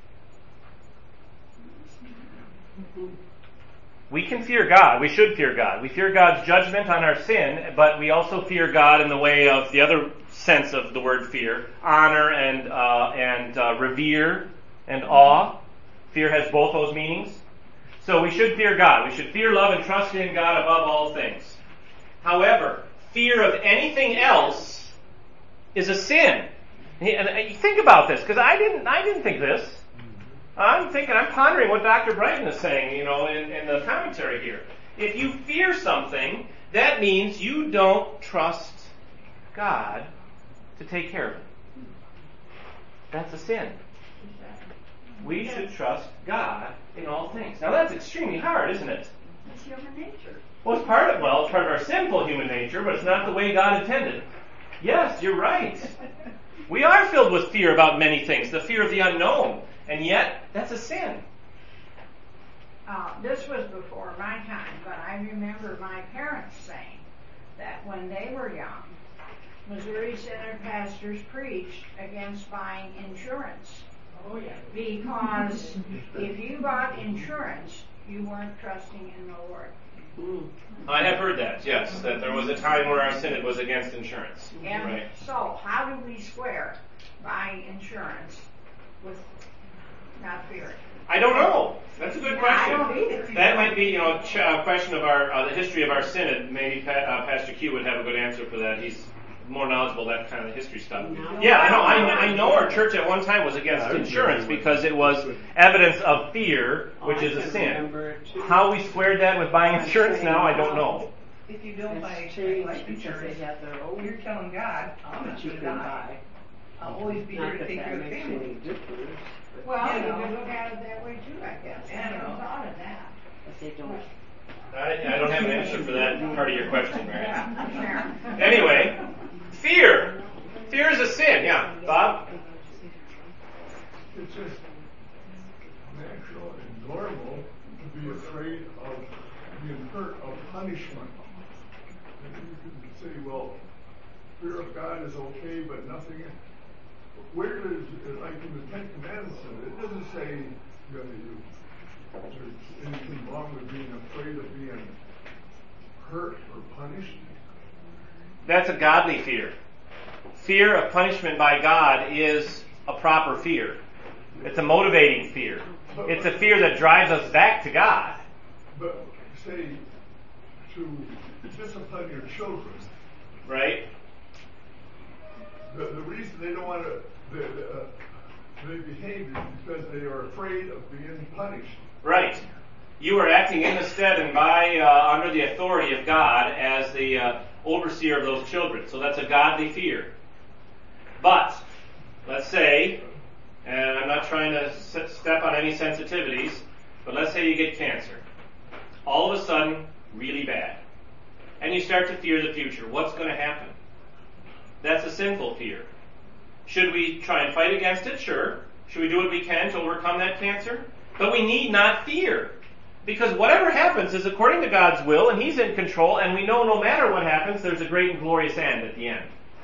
We can fear God. We should fear God. We fear God's judgment on our sin, but we also fear God in the way of the other sense of the word fear: honor and revere and awe. Fear has both those meanings. So we should fear God. We should fear, love, and trust in God above all things. However, fear of anything else is a sin. And think about this, because I didn't think this. I'm pondering what Dr. Brighton is saying, in the commentary here. If you fear something, that means you don't trust God to take care of it. That's a sin. We should trust God in all things. Now that's extremely hard, isn't it? It's human nature. Well, it's part of our sinful human nature, but it's not the way God intended. Yes, you're right. We are filled with fear about many things, the fear of the unknown. And yet, that's a sin. This was before my time, but I remember my parents saying that when they were young, Missouri Synod pastors preached against buying insurance. Oh, yeah. Because if you bought insurance, you weren't trusting in the Lord. I have heard that, yes, that there was a time where our synod was against insurance. And right. So, how do we square buying insurance with not fearing? I don't know. That's a good question. I don't either. That might be, a question of the history of our synod. Maybe Pastor Q would have a good answer for that. He's more knowledgeable that kind of history stuff. Yeah, I know our church at one time was against insurance because it was evidence of fear, which is a sin. How we squared that with buying insurance now, I don't know. If you don't buy life insurance, you're telling God, I'm not going to die. I'll always be here to take care of the family. Well, you could look at it that way too, I guess. I Yeah, never thought of that. But they don't I don't have an answer for that part of your question, Mary. Yeah, sure. Anyway, fear. Fear is a sin. Yeah, Bob? It's just natural and normal to be afraid of being hurt, of punishment. And you can say, well, fear of God is okay, but nothing. Where does, like in the Ten Commandments, it doesn't say that there's anything wrong with being afraid of being hurt or punished. That's a godly fear. Fear of punishment by God is a proper fear. It's a motivating fear. It's a fear that drives us back to God. But say to discipline your children, Right? the reason they don't want to they behave is because they are afraid of being punished. Right. You are acting in the stead and by under the authority of God as the overseer of those children. So that's a godly fear. But let's say, and I'm not trying to step on any sensitivities, but let's say you get cancer. All of a sudden, really bad. And you start to fear the future. What's going to happen? That's a sinful fear. Should we try and fight against it? Sure. Should we do what we can to overcome that cancer? But we need not fear. Because whatever happens is according to God's will, and He's in control, and we know no matter what happens, there's a great and glorious end at the end.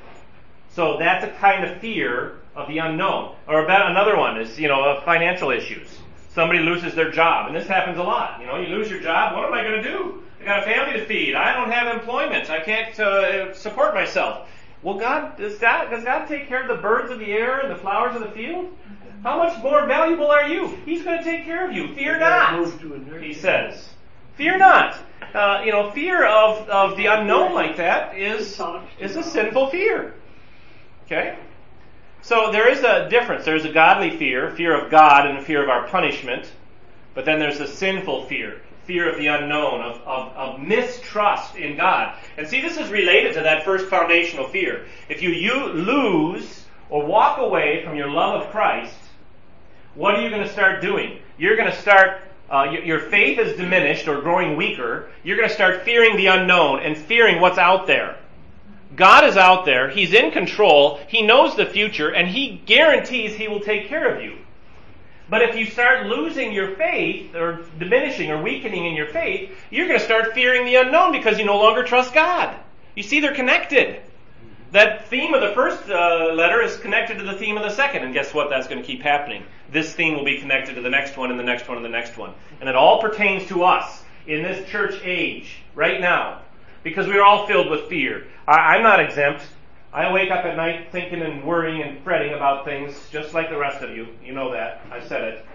So that's a kind of fear of the unknown. Or another one is, financial issues. Somebody loses their job, and this happens a lot. You lose your job, what am I going to do? I got a family to feed. I don't have employment. I can't support myself. Well, does God take care of the birds of the air and the flowers of the field? How much more valuable are you? He's going to take care of you. Fear not, He says. Fear not. Fear of the unknown like that is a sinful fear. Okay? So there is a difference. There's a godly fear of God and a fear of our punishment. But then there's a sinful fear of the unknown, of mistrust in God. And see, this is related to that first foundational fear. If you lose or walk away from your love of Christ, what are you going to start doing? You're going to start, your faith is diminished or growing weaker. You're going to start fearing the unknown and fearing what's out there. God is out there. He's in control. He knows the future, and He guarantees He will take care of you. But if you start losing your faith, or diminishing or weakening in your faith, you're going to start fearing the unknown because you no longer trust God. You see, they're connected. That theme of the first letter is connected to the theme of the second, and guess what? That's going to keep happening. This theme will be connected to the next one, and the next one, and the next one. And it all pertains to us in this church age, right now, because we are all filled with fear. I'm not exempt. I wake up at night thinking and worrying and fretting about things just like the rest of you. You know that. I said it.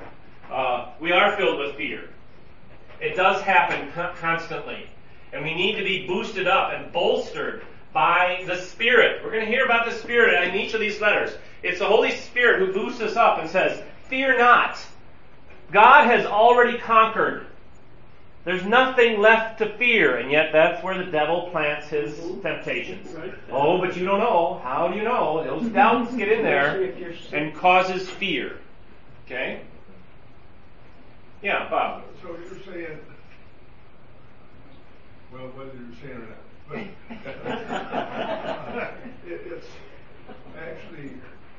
We are filled with fear. It does happen constantly. And we need to be boosted up and bolstered by the Spirit. We're going to hear about the Spirit in each of these letters. It's the Holy Spirit who boosts us up and says, fear not. God has already conquered. There's nothing left to fear, and yet that's where the devil plants his temptations. Oh, but you don't know. How do you know? Those doubts get in there and causes fear. Okay? Yeah, Bob. So you're saying, well, whether you're saying or not, but it's actually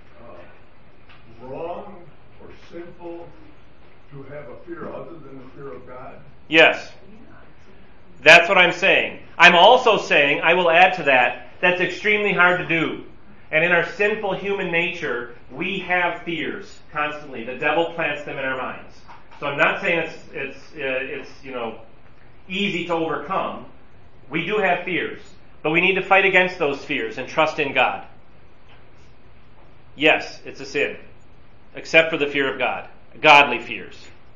wrong or sinful to have a fear other than the fear of God? Yes. That's what I'm saying. I'm also saying, I will add to that, that's extremely hard to do. And in our sinful human nature, we have fears constantly. The devil plants them in our minds. So I'm not saying it's easy to overcome. We do have fears, but we need to fight against those fears and trust in God. Yes, it's a sin, except for the fear of God, godly fears.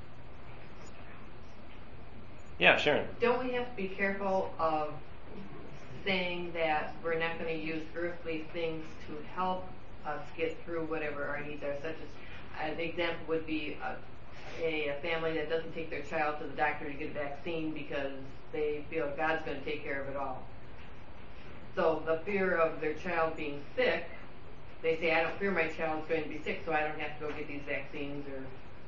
Yeah, Sharon. Don't we have to be careful of saying that we're not going to use earthly things to help us get through whatever our needs are? Such as, an example would be a family that doesn't take their child to the doctor to get a vaccine because they feel God's going to take care of it all. So the fear of their child being sick, they say, I don't fear my child's going to be sick, so I don't have to go get these vaccines or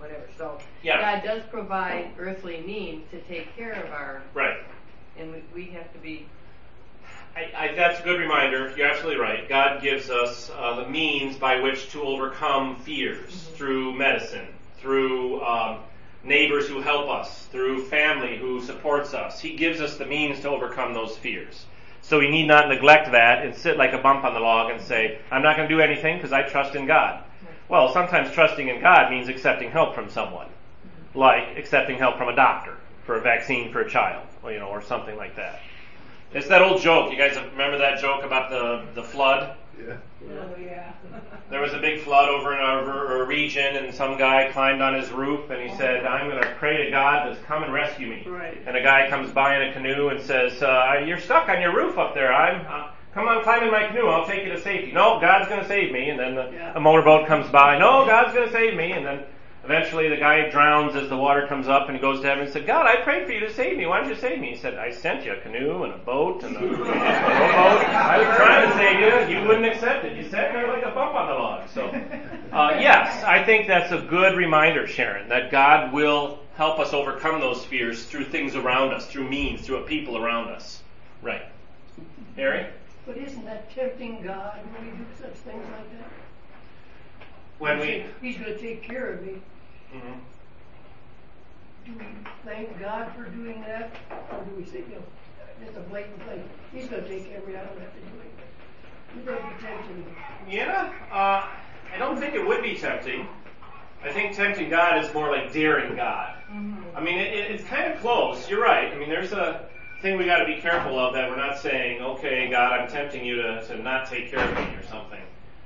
whatever. So Yeah. God does provide earthly means to take care of our, Right. and we have to be. That's a good reminder. You're absolutely right. God gives us the means by which to overcome fears through medicine, through neighbors who help us, through family who supports us. He gives us the means to overcome those fears. So we need not neglect that and sit like a bump on the log and say, I'm not going to do anything because I trust in God. Well, sometimes trusting in God means accepting help from someone, like accepting help from a doctor for a vaccine for a child, or something like that. It's that old joke. You guys remember that joke about the flood? Yeah. Oh, yeah. There was a big flood over in a region, and some guy climbed on his roof, and he said, I'm going to pray to God to come and rescue me. Right. And a guy comes by in a canoe and says, you're stuck on your roof up there. Come on, climb in my canoe. I'll take you to safety. No, God's going to save me. And then a motorboat comes by. No, God's going to save me. And then eventually the guy drowns as the water comes up, and he goes to heaven and said, God, I prayed for you to save me. Why did you save me? He said, I sent you a canoe and a boat and a rowboat. I was trying to save you. You wouldn't accept it. You sat there like a bump on the log. So, yes, I think that's a good reminder, Sharon, that God will help us overcome those fears through things around us, through means, through a people around us. Right. Harry? But isn't that tempting God when we do such things like that? When we... He's going to take care of me. Mm-hmm. Do we thank God for doing that? Or do we say, it's a blatant thing. He's going to take care of me. I don't have to do it. Would that be tempting? Yeah, I don't think it would be tempting. I think tempting God is more like daring God. I mean, it's kind of close. You're right. I mean, there's a thing we got to be careful of, that we're not saying, okay, God, I'm tempting you to not take care of me or something.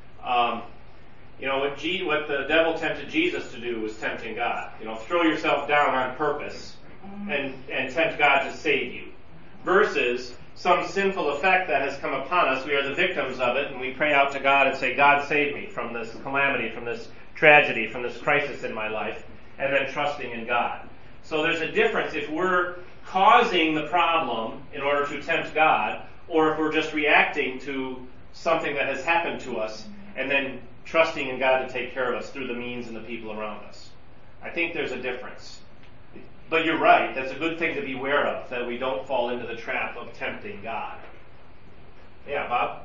What the devil tempted Jesus to do was tempting God. Throw yourself down on purpose and tempt God to save you. Versus some sinful effect that has come upon us. We are the victims of it, and we pray out to God and say, God, save me from this calamity, from this tragedy, from this crisis in my life, and then trusting in God. So there's a difference if we're causing the problem in order to tempt God, or if we're just reacting to something that has happened to us and then trusting in God to take care of us through the means and the people around us. I think there's a difference. But you're right, that's a good thing to be aware of, that we don't fall into the trap of tempting God. Yeah, Bob?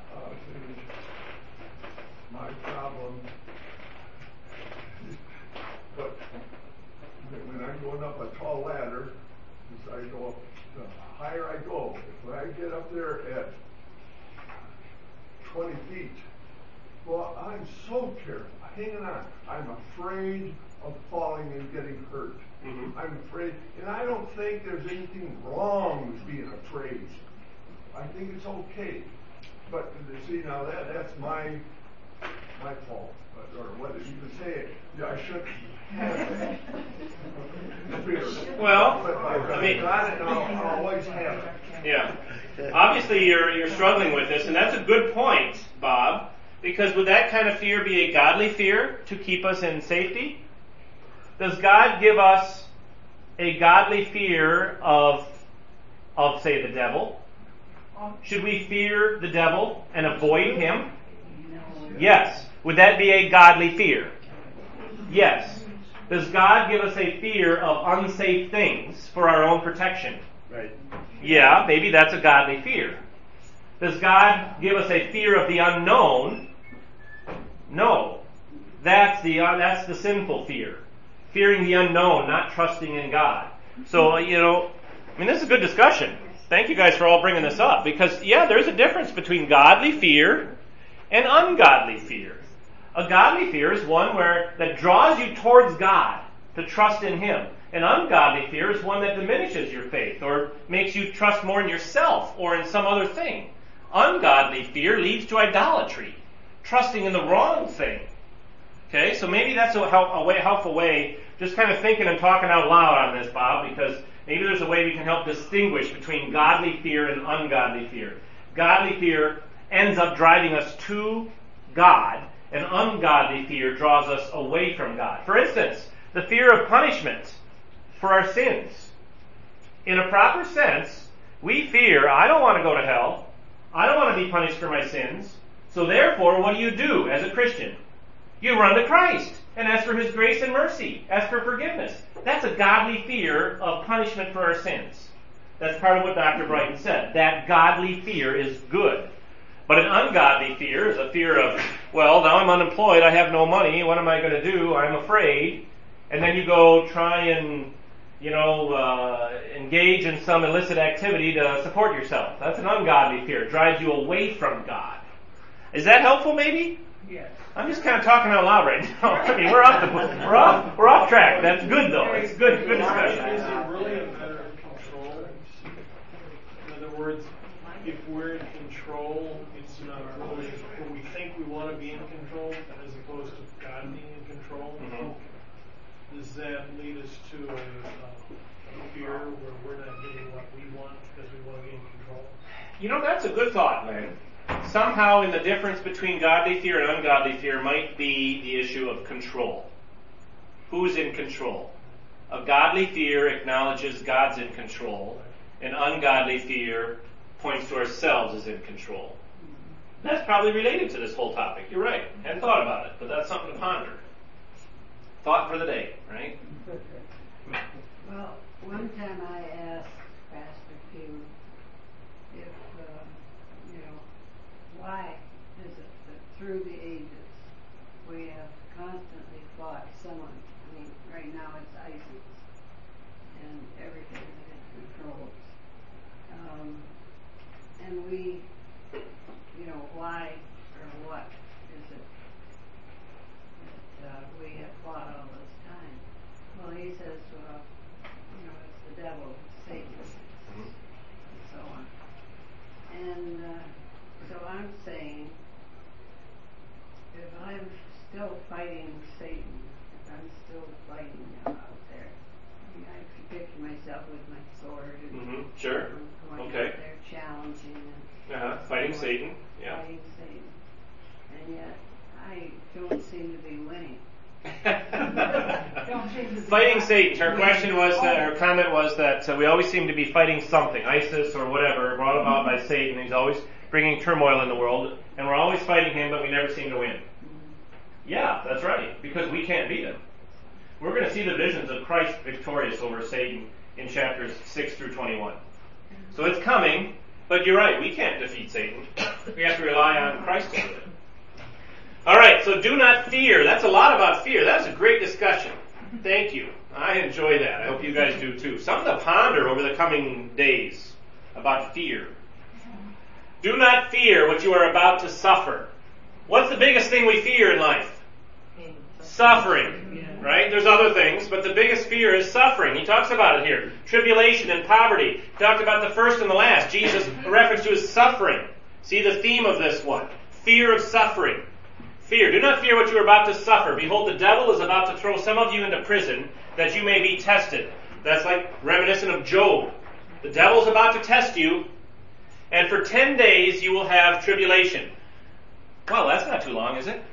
My problem, but when I'm going up a tall ladder, as I go up, the higher I go, if I get up there at 20 feet, well, I'm so careful, hanging on. I'm afraid of falling and getting hurt. Mm-hmm. I'm afraid, and I don't think there's anything wrong with being afraid. I think it's okay. But see, now that's my fault, or whether you can say it, I shouldn't have fear. Well, but I mean, I'll always have it. Yeah. Obviously, you're struggling with this, and that's a good point, Bob, because would that kind of fear be a godly fear to keep us in safety? Does God give us a godly fear of say, the devil? Should we fear the devil and avoid him? Yes. Would that be a godly fear? Yes. Does God give us a fear of unsafe things for our own protection? Right. Yeah, maybe that's a godly fear. Does God give us a fear of the unknown? No. That's the sinful fear. Fearing the unknown, not trusting in God. So, this is a good discussion. Thank you guys for all bringing this up. Because, there's a difference between godly fear and ungodly fear. A godly fear is one that draws you towards God, to trust in Him. An ungodly fear is one that diminishes your faith, or makes you trust more in yourself, or in some other thing. Ungodly fear leads to idolatry, trusting in the wrong thing. Okay, so maybe that's a helpful way, just kind of thinking and talking out loud on this, Bob, because maybe there's a way we can help distinguish between godly fear and ungodly fear. Godly fear ends up driving us to God, and ungodly fear draws us away from God. For instance, the fear of punishment for our sins. In a proper sense, we fear, I don't want to go to hell. I don't want to be punished for my sins. So therefore, what do you do as a Christian? You run to Christ and ask for His grace and mercy. Ask for forgiveness. That's a godly fear of punishment for our sins. That's part of what Dr. Brighton said. That godly fear is good. But an ungodly fear is a fear of, well, now I'm unemployed, I have no money, what am I going to do? I'm afraid. And then you go try and, engage in some illicit activity to support yourself. That's an ungodly fear. It drives you away from God. Is that helpful, maybe? Yes. I'm just kind of talking out loud right now. I mean, we're off track. That's good, though. It's good discussion. Is it really a matter of control? In other words, if we're in control, it's not really where we think we want to be in control, as opposed to God being in control. Mm-hmm. Does that lead us to a fear where we're not getting what we want because we want to be in control? That's a good thought, Lynn. Somehow in the difference between godly fear and ungodly fear might be the issue of control. Who's in control? A godly fear acknowledges God's in control. An ungodly fear points to ourselves as in control. That's probably related to this whole topic. You're right. Hadn't thought about it, but that's something to ponder. Thought for the day, right? Well, one time I asked Pastor Pugh if, why is it that through the ages we have constantly fought someone? I mean, right now it's ISIS and everything that it controls. And we, why or what is it that we have fought all this time? Well, he says, it's the devil, Satan, and so on. And so I'm saying, if I'm still fighting Satan, if I'm still fighting him out there, I could picture myself with my sword and Sure. going Okay. out there challenging and Fighting Satan. Yeah. fighting Satan. And yet, I don't seem to be winning. Fighting Satan. Her question was her comment was that we always seem to be fighting something, ISIS or whatever, brought about by Satan. He's always bringing turmoil in the world, and we're always fighting him, but we never seem to win. Yeah, that's right, because we can't beat him. We're going to see the visions of Christ victorious over Satan in chapters 6 through 21. So it's coming, but you're right, we can't defeat Satan. We have to rely on Christ to do it. All right, so do not fear. That's a lot about fear. That's a great discussion. Thank you. I enjoy that. I hope you guys do too. Something to ponder over the coming days about fear. Do not fear what you are about to suffer. What's the biggest thing we fear in life? Suffering. Right? There's other things, but the biggest fear is suffering. He talks about it here. Tribulation and poverty. He talked about the first and the last. Jesus, a reference to his suffering. See the theme of this one. Fear of suffering. Fear. Do not fear what you are about to suffer. Behold, the devil is about to throw some of you into prison that you may be tested. That's like reminiscent of Job. The devil is about to test you, and for 10 days you will have tribulation. Well, that's not too long, is it?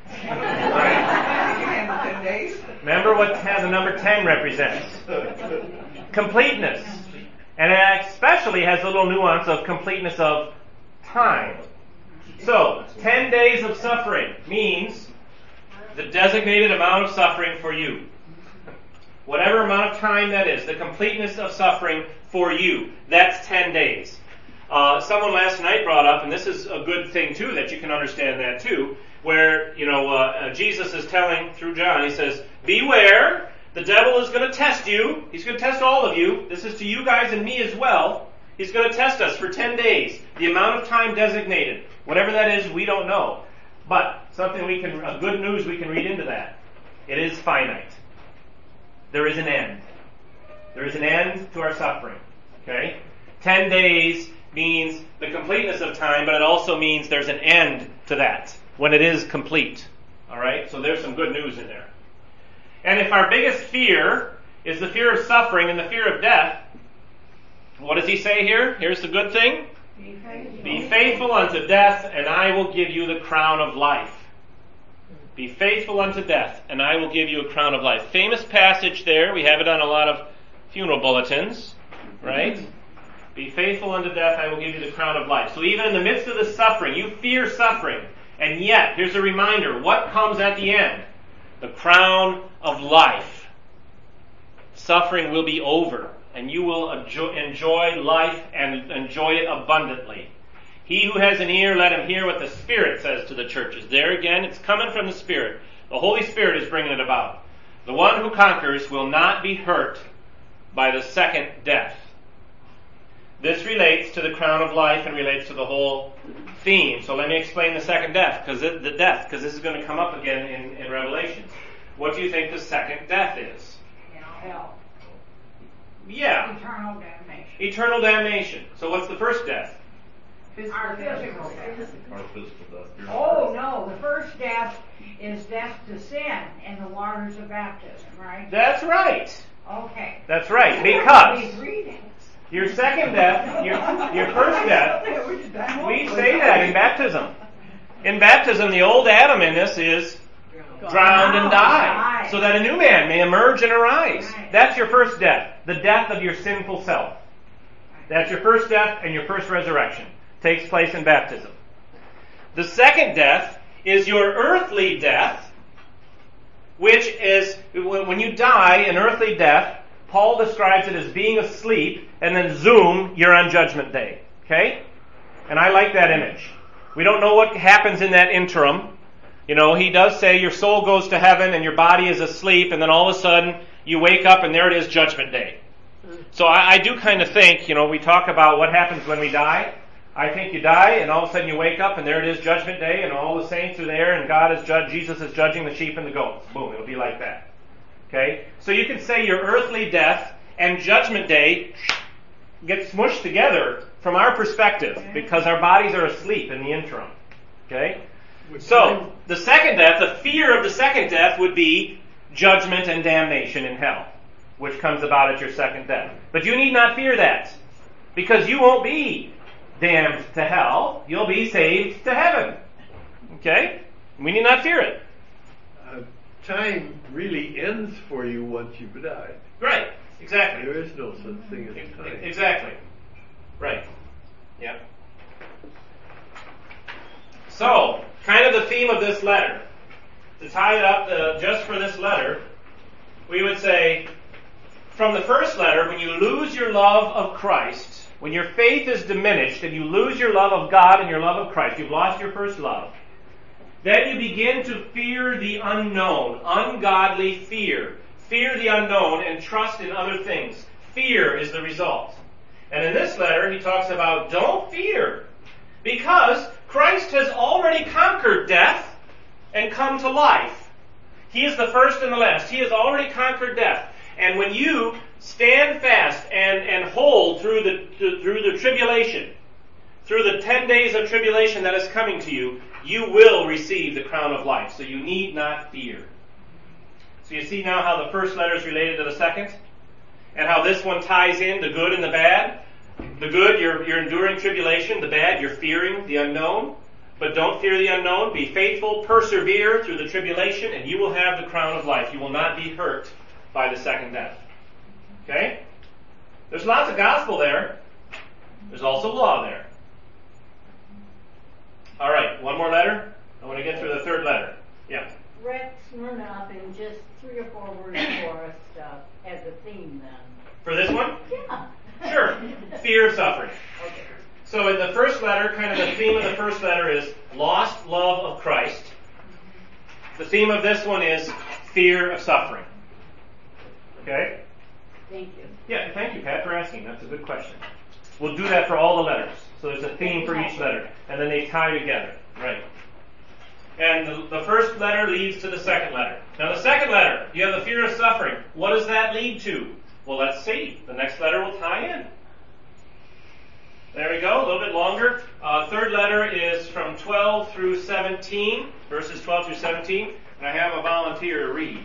Right? 10 days. Remember what the number 10 represents. Completeness. And it especially has a little nuance of completeness of time. So, 10 days of suffering means the designated amount of suffering for you. Whatever amount of time that is, the completeness of suffering for you. That's 10 days. Someone last night brought up, and this is a good thing too, that you can understand that too, where, Jesus is telling through John, he says, beware, the devil is going to test you. He's going to test all of you. This is to you guys and me as well. He's going to test us for 10 days. The amount of time designated. Whatever that is, we don't know. But good news we can read into that. It is finite. There is an end. There is an end to our suffering. Okay? 10 days means the completeness of time, but it also means there's an end to that when it is complete. Alright? So there's some good news in there. And if our biggest fear is the fear of suffering and the fear of death, what does he say here? Here's the good thing. Be faithful unto death, and I will give you the crown of life. Be faithful unto death, and I will give you a crown of life. Famous passage there. We have it on a lot of funeral bulletins, right? Be faithful unto death, I will give you the crown of life. So even in the midst of the suffering, you fear suffering, and yet, here's a reminder, what comes at the end? The crown of life. Suffering will be over, and you will enjoy life and enjoy it abundantly. He who has an ear, let him hear what the Spirit says to the churches. There again, it's coming from the Spirit. The Holy Spirit is bringing it about. The one who conquers will not be hurt by the second death. This relates to the crown of life and relates to the whole theme. So let me explain the second death, because this is going to come up again in Revelation. What do you think the second death is? Hell. Yeah. Eternal damnation. Eternal damnation. So what's the first death? Our physical death. Our physical death. Oh, no, the first death is death to sin in the waters of baptism, right? That's right. Okay. That's right. Because He's reading. your second death, your first death, we say that in baptism. In baptism, the old Adam in us is drowned and died, so that a new man may emerge and arise. That's your first death, the death of your sinful self. That's your first death, and your first resurrection takes place in baptism. The second death is your earthly death, which is, when you die an earthly death, Paul describes it as being asleep, and then zoom, you're on Judgment Day. Okay? And I like that image. We don't know what happens in that interim. You know, he does say your soul goes to heaven and your body is asleep, and then all of a sudden you wake up and there it is, Judgment Day. So I do kind of think, we talk about what happens when we die. I think you die and all of a sudden you wake up and there it is, Judgment Day, and all the saints are there and Jesus is judging the sheep and the goats. Boom, it'll be like that. Okay? So you can say your earthly death and Judgment Day get smushed together from our perspective because our bodies are asleep in the interim. Okay? So, the second death, the fear of the second death would be judgment and damnation in hell, which comes about at your second death. But you need not fear that, because you won't be damned to hell. You'll be saved to heaven. Okay? We need not fear it. Time really ends for you once you've died. Right. Exactly. There is no such thing as time. Exactly. Right. Yeah. So, kind of the theme of this letter. To tie it up just for this letter, we would say, from the first letter, when you lose your love of Christ, when your faith is diminished and you lose your love of God and your love of Christ, you've lost your first love, then you begin to fear the unknown, ungodly fear. Fear the unknown and trust in other things. Fear is the result. And in this letter, he talks about don't fear, because Christ has already conquered death and come to life. He is the first and the last. He has already conquered death. And when you stand fast and hold through the tribulation, through the 10 days of tribulation that is coming to you, you will receive the crown of life. So you need not fear. So you see now how the first letter is related to the second? And how this one ties in the good and the bad? The good, you're enduring tribulation. The bad, you're fearing the unknown. But don't fear the unknown. Be faithful, persevere through the tribulation, and you will have the crown of life. You will not be hurt by the second death. Okay? There's lots of gospel there. There's also law there. All right, one more letter. I want to get through the third letter. Yeah. Rex Murnoff in just 3 or 4 words for us as a theme then. For this one? Yeah. Sure. Fear of suffering. Okay. So in the first letter, kind of the theme of the first letter is lost love of Christ. The theme of this one is fear of suffering. Okay? Thank you. Yeah, thank you, Pat, for asking. That's a good question. We'll do that for all the letters. So there's a theme for each letter. And then they tie together. Right. And the first letter leads to the second letter. Now the second letter, you have the fear of suffering. What does that lead to? Well, let's see. The next letter will tie in. There we go, a little bit longer. Third letter is from 12 through 17, verses 12 through 17. And I have a volunteer to read.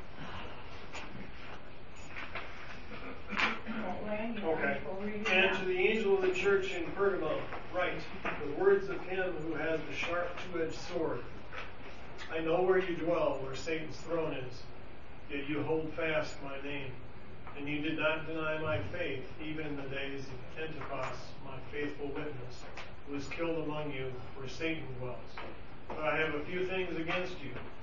Okay. And to the angel of the church in Pergamum, write the words of him who has the sharp two-edged sword. I know where you dwell, where Satan's throne is, yet you hold fast my name. And you did not deny my faith, even in the days of Antipas, my faithful witness, who was killed among you, where Satan dwells. But I have a few things against you.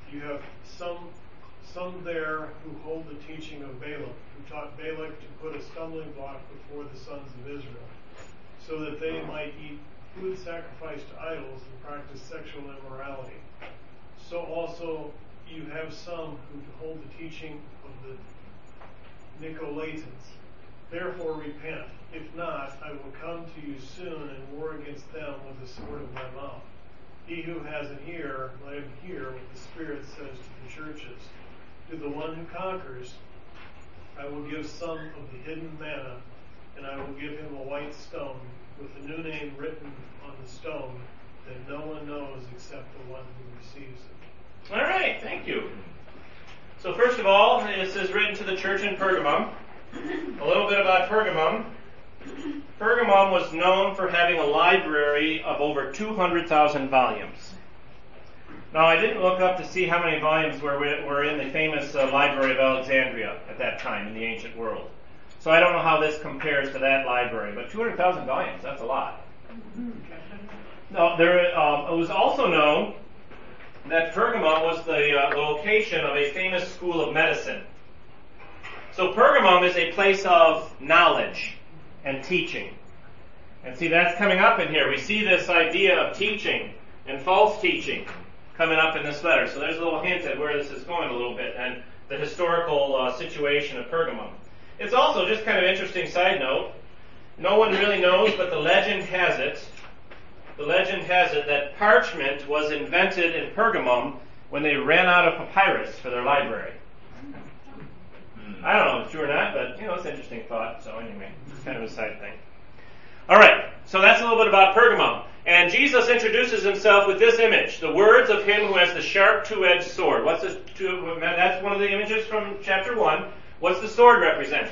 You have some there who hold the teaching of Balaam, who taught Balak to put a stumbling block before the sons of Israel, so that they might eat food sacrificed to idols and practice sexual immorality. So also you have some who hold the teaching of the Nicolaitans. Therefore repent. If not, I will come to you soon and war against them with the sword of my mouth. He who has an ear, let him hear what the Spirit says to the churches. To the one who conquers, I will give some of the hidden manna, and I will give him a white stone with a new name written on the stone that no one knows except the one who receives it. All right, thank you. So first of all, this is written to the church in Pergamum. A little bit about Pergamum. Pergamum was known for having a library of over 200,000 volumes. Now, I didn't look up to see how many volumes were in the famous Library of Alexandria at that time in the ancient world. So I don't know how this compares to that library, but 200,000 volumes, that's a lot. Now, it was also known that Pergamum was the location of a famous school of medicine. So Pergamum is a place of knowledge and teaching. And see, that's coming up in here. We see this idea of teaching and false teaching coming up in this letter. So there's a little hint at where this is going a little bit and the historical situation of Pergamum. It's also just kind of interesting side note. No one really knows, but the legend has it. The legend has it that parchment was invented in Pergamum when they ran out of papyrus for their library. I don't know if it's true or not, but it's an interesting thought. So anyway, it's kind of a side thing. All right, so that's a little bit about Pergamum. And Jesus introduces himself with this image, the words of him who has the sharp two-edged sword. What's this? That's one of the images from chapter 1. What's the sword represent?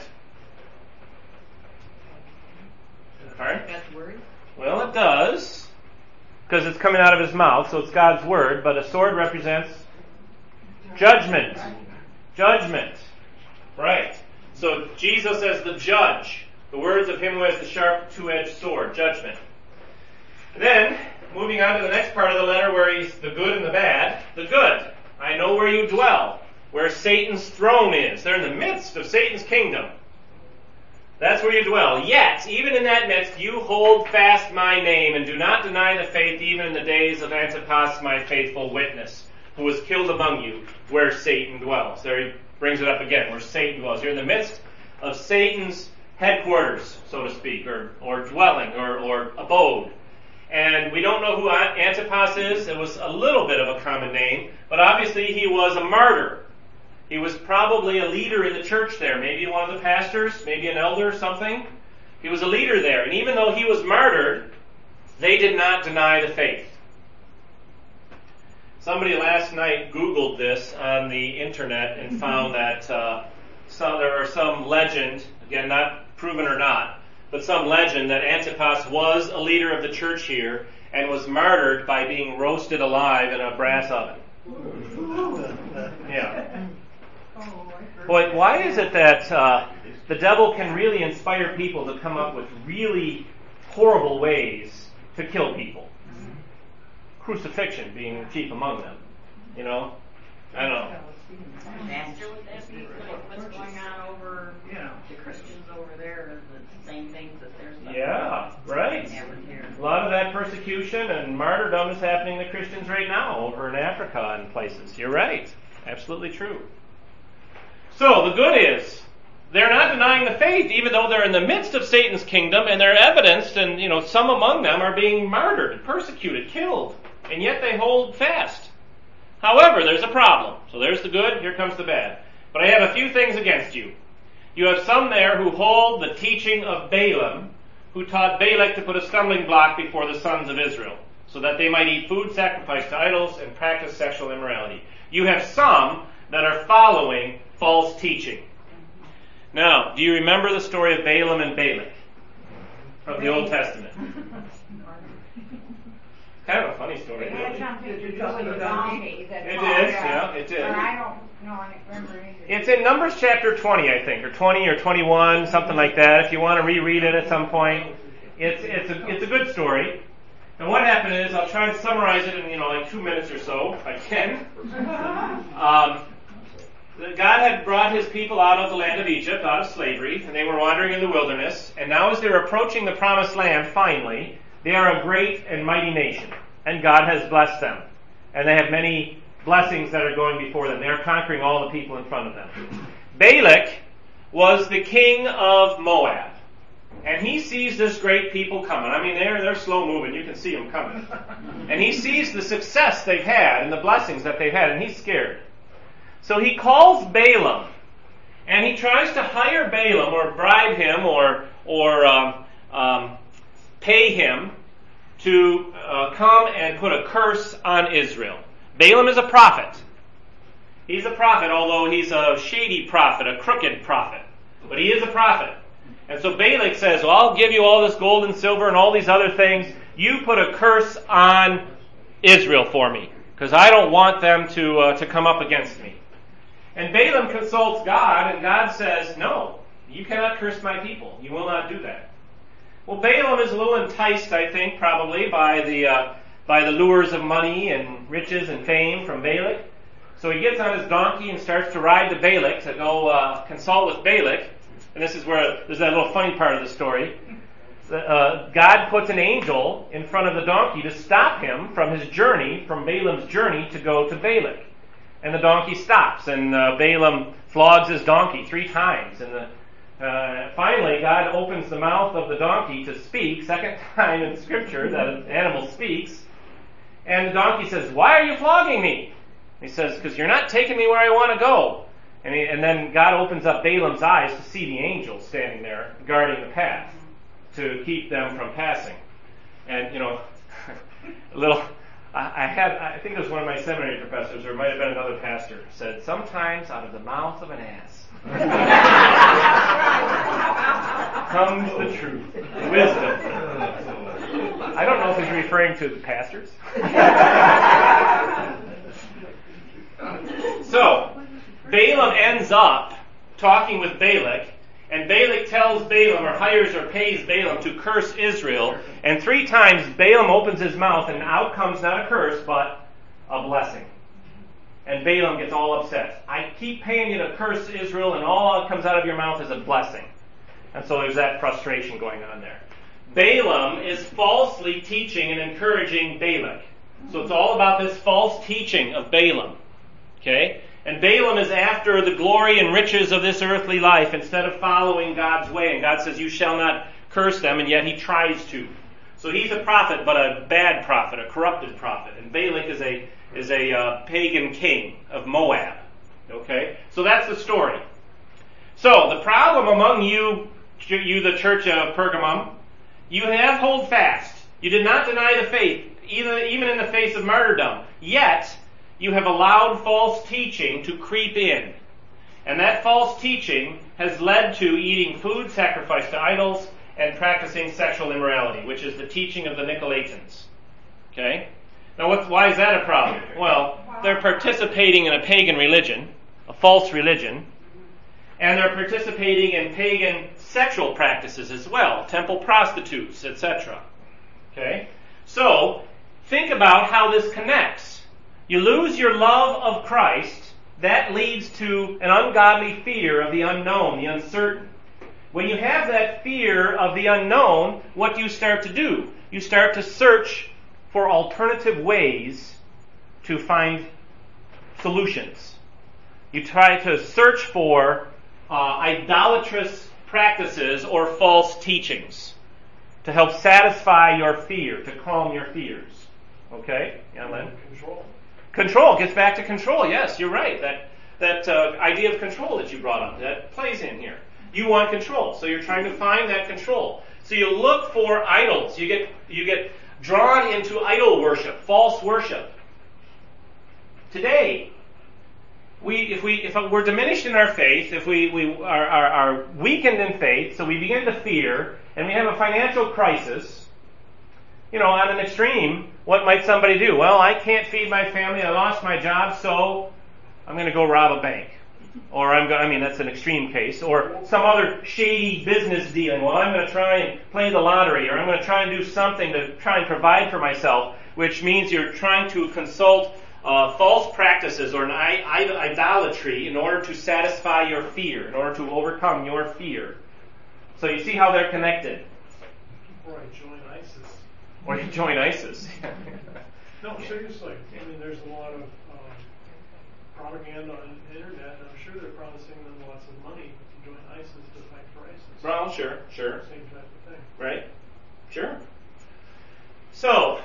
Pardon? God's word? Well, it does, because it's coming out of his mouth, so it's God's word, but a sword represents judgment. Judgment. Right. So Jesus as the judge, the words of him who has the sharp two-edged sword, judgment. Then, moving on to the next part of the letter where he's the good and the bad. The good. I know where you dwell, where Satan's throne is. They're in the midst of Satan's kingdom. That's where you dwell. Yet, even in that midst, you hold fast my name and do not deny the faith even in the days of Antipas, my faithful witness, who was killed among you, where Satan dwells. There he brings it up again, where Satan dwells. You're in the midst of Satan's headquarters, so to speak, or dwelling, or abode. And we don't know who Antipas is. It was a little bit of a common name, but obviously he was a martyr. He was probably a leader in the church there, maybe one of the pastors, maybe an elder or something. He was a leader there, and even though he was martyred, they did not deny the faith. Somebody last night Googled this on the internet and found that there are some legend, again not proven or not, but some legend that Antipas was a leader of the church here and was martyred by being roasted alive in a brass oven. Yeah. Boy, why is it that the devil can really inspire people to come up with really horrible ways to kill people? Crucifixion being chief among them. I don't know. Master, would that be what's going on over, the Christians over there, is the same things that they're suffering? Yeah, right. A lot of that persecution and martyrdom is happening to Christians right now over in Africa and places. You're right. Absolutely true. So the good is, they're not denying the faith, even though they're in the midst of Satan's kingdom, and they're evidenced, and some among them are being martyred, persecuted, killed, and yet they hold fast. However, there's a problem. So there's the good, here comes the bad. But I have a few things against you. You have some there who hold the teaching of Balaam, who taught Balak to put a stumbling block before the sons of Israel, so that they might eat food sacrificed to idols and practice sexual immorality. You have some that are following false teaching. Now, do you remember the story of Balaam and Balak from the Old Testament? Kind of a funny story. It had Really. something to do with the donkey. It did. But I don't know, I don't remember either. It's in Numbers chapter 20, I think, or 20 or 21, something like that. If you want to reread it at some point, it's a good story. And what happened is, I'll try and summarize it in like 2 minutes or so, if I can. his people out of the land of Egypt, out of slavery, and they were wandering in the wilderness. And now as they're approaching the promised land, finally, they are a great and mighty nation. And God has blessed them. And they have many blessings that are going before them. They are conquering all the people in front of them. Balak was the king of Moab. And he sees this great people coming. I mean, they're slow moving. You can see them coming. And he sees the success they've had and the blessings that they've had, and he's scared. So he calls Balaam, and he tries to hire Balaam or bribe him or pay him to come and put a curse on Israel. Balaam is a prophet. He's a prophet, although he's a shady prophet, a crooked prophet. But he is a prophet. And so Balak says, well, I'll give you all this gold and silver and all these other things. You put a curse on Israel for me, because I don't want them to come up against me. And Balaam consults God, and God says, no, you cannot curse my people. You will not do that. Well, Balaam is a little enticed, I think, probably by the lures of money and riches and fame from Balak. So he gets on his donkey and starts to ride to Balak to go consult with Balak. And this is where there's that little funny part of the story. God puts an angel in front of the donkey to stop him from his journey, from Balaam's journey to go to Balak. And the donkey stops, and Balaam flogs his donkey 3 times. And finally, God opens the mouth of the donkey to speak, second time in Scripture that an animal speaks. And the donkey says, why are you flogging me? He says, because you're not taking me where I want to go. And then God opens up Balaam's eyes to see the angels standing there guarding the path to keep them from passing. And, I think it was one of my seminary professors, or it might have been another pastor, said, sometimes out of the mouth of an ass comes the truth, wisdom. I don't know if he's referring to the pastors. So, Balaam ends up talking with Balak, and Balak tells Balaam, or hires or pays Balaam to curse Israel, and 3 times Balaam opens his mouth, and out comes not a curse, but a blessing. And Balaam gets all upset. I keep paying you to curse Israel, and all that comes out of your mouth is a blessing. And so there's that frustration going on there. Balaam is falsely teaching and encouraging Balak. So it's all about this false teaching of Balaam. Okay? And Balaam is after the glory and riches of this earthly life instead of following God's way. And God says, you shall not curse them, and yet he tries to. So he's a prophet, but a bad prophet, a corrupted prophet. And Balak is a pagan king of Moab. Okay? So that's the story. So the problem among you the church of Pergamum, you have hold fast. You did not deny the faith, even in the face of martyrdom. Yet, you have allowed false teaching to creep in. And that false teaching has led to eating food sacrificed to idols and practicing sexual immorality, which is the teaching of the Nicolaitans. Okay? Now, why is that a problem? Well, they're participating in a pagan religion, a false religion, and they're participating in pagan sexual practices as well, temple prostitutes, etc. Okay? So, think about how this connects. You lose your love of Christ, that leads to an ungodly fear of the unknown, the uncertain. When you have that fear of the unknown, what do you start to do? You start to search for alternative ways to find solutions. You try to search for idolatrous practices or false teachings to help satisfy your fear, to calm your fears. Okay? Yeah, Len? Control gets back to control. Yes, you're right. That idea of control that you brought up, that plays in here. You want control, so you're trying to find that control. So you look for idols. You get drawn into idol worship, false worship. Today, if we're diminished in our faith, if we are weakened in faith, so we begin to fear, and we have a financial crisis. On an extreme, what might somebody do? Well, I can't feed my family, I lost my job, so I'm going to go rob a bank. Or that's an extreme case. Or some other shady business dealing. Well, I'm going to try and play the lottery, or I'm going to try and do something to try and provide for myself, which means you're trying to consult false practices or an idolatry in order to satisfy your fear, in order to overcome your fear. So you see how they're connected. Or I join ISIS. Or you join ISIS. No, seriously. I mean, there's a lot of propaganda on the internet, and I'm sure they're promising them lots of money to join ISIS to fight for ISIS. Well, sure. Same type of thing. Right? Sure. So,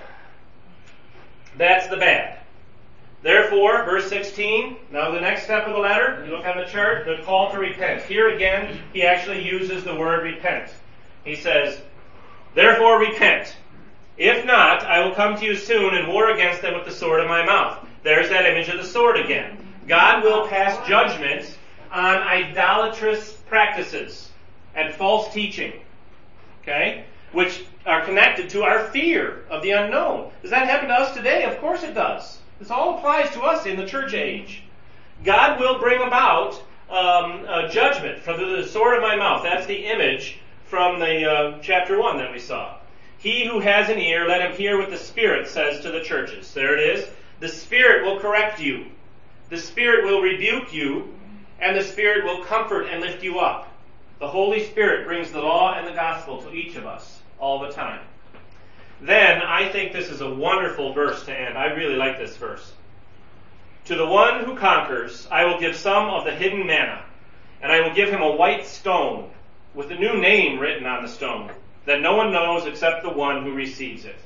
that's the bad. Therefore, verse 16, now the next step of the letter, you look on the chart, the call to repent. Here again, he actually uses the word repent. He says, therefore repent. If not, I will come to you soon and war against them with the sword of my mouth. There's that image of the sword again. God will pass judgment on idolatrous practices and false teaching. Okay? Which are connected to our fear of the unknown. Does that happen to us today? Of course it does. This all applies to us in the church age. God will bring about a judgment from the sword of my mouth. That's the image from the chapter 1 that we saw. He who has an ear, let him hear what the Spirit says to the churches. There it is. The Spirit will correct you. The Spirit will rebuke you. And the Spirit will comfort and lift you up. The Holy Spirit brings the law and the gospel to each of us all the time. Then, I think this is a wonderful verse to end. I really like this verse. To the one who conquers, I will give some of the hidden manna, and I will give him a white stone with a new name written on the stone, that no one knows except the one who receives it.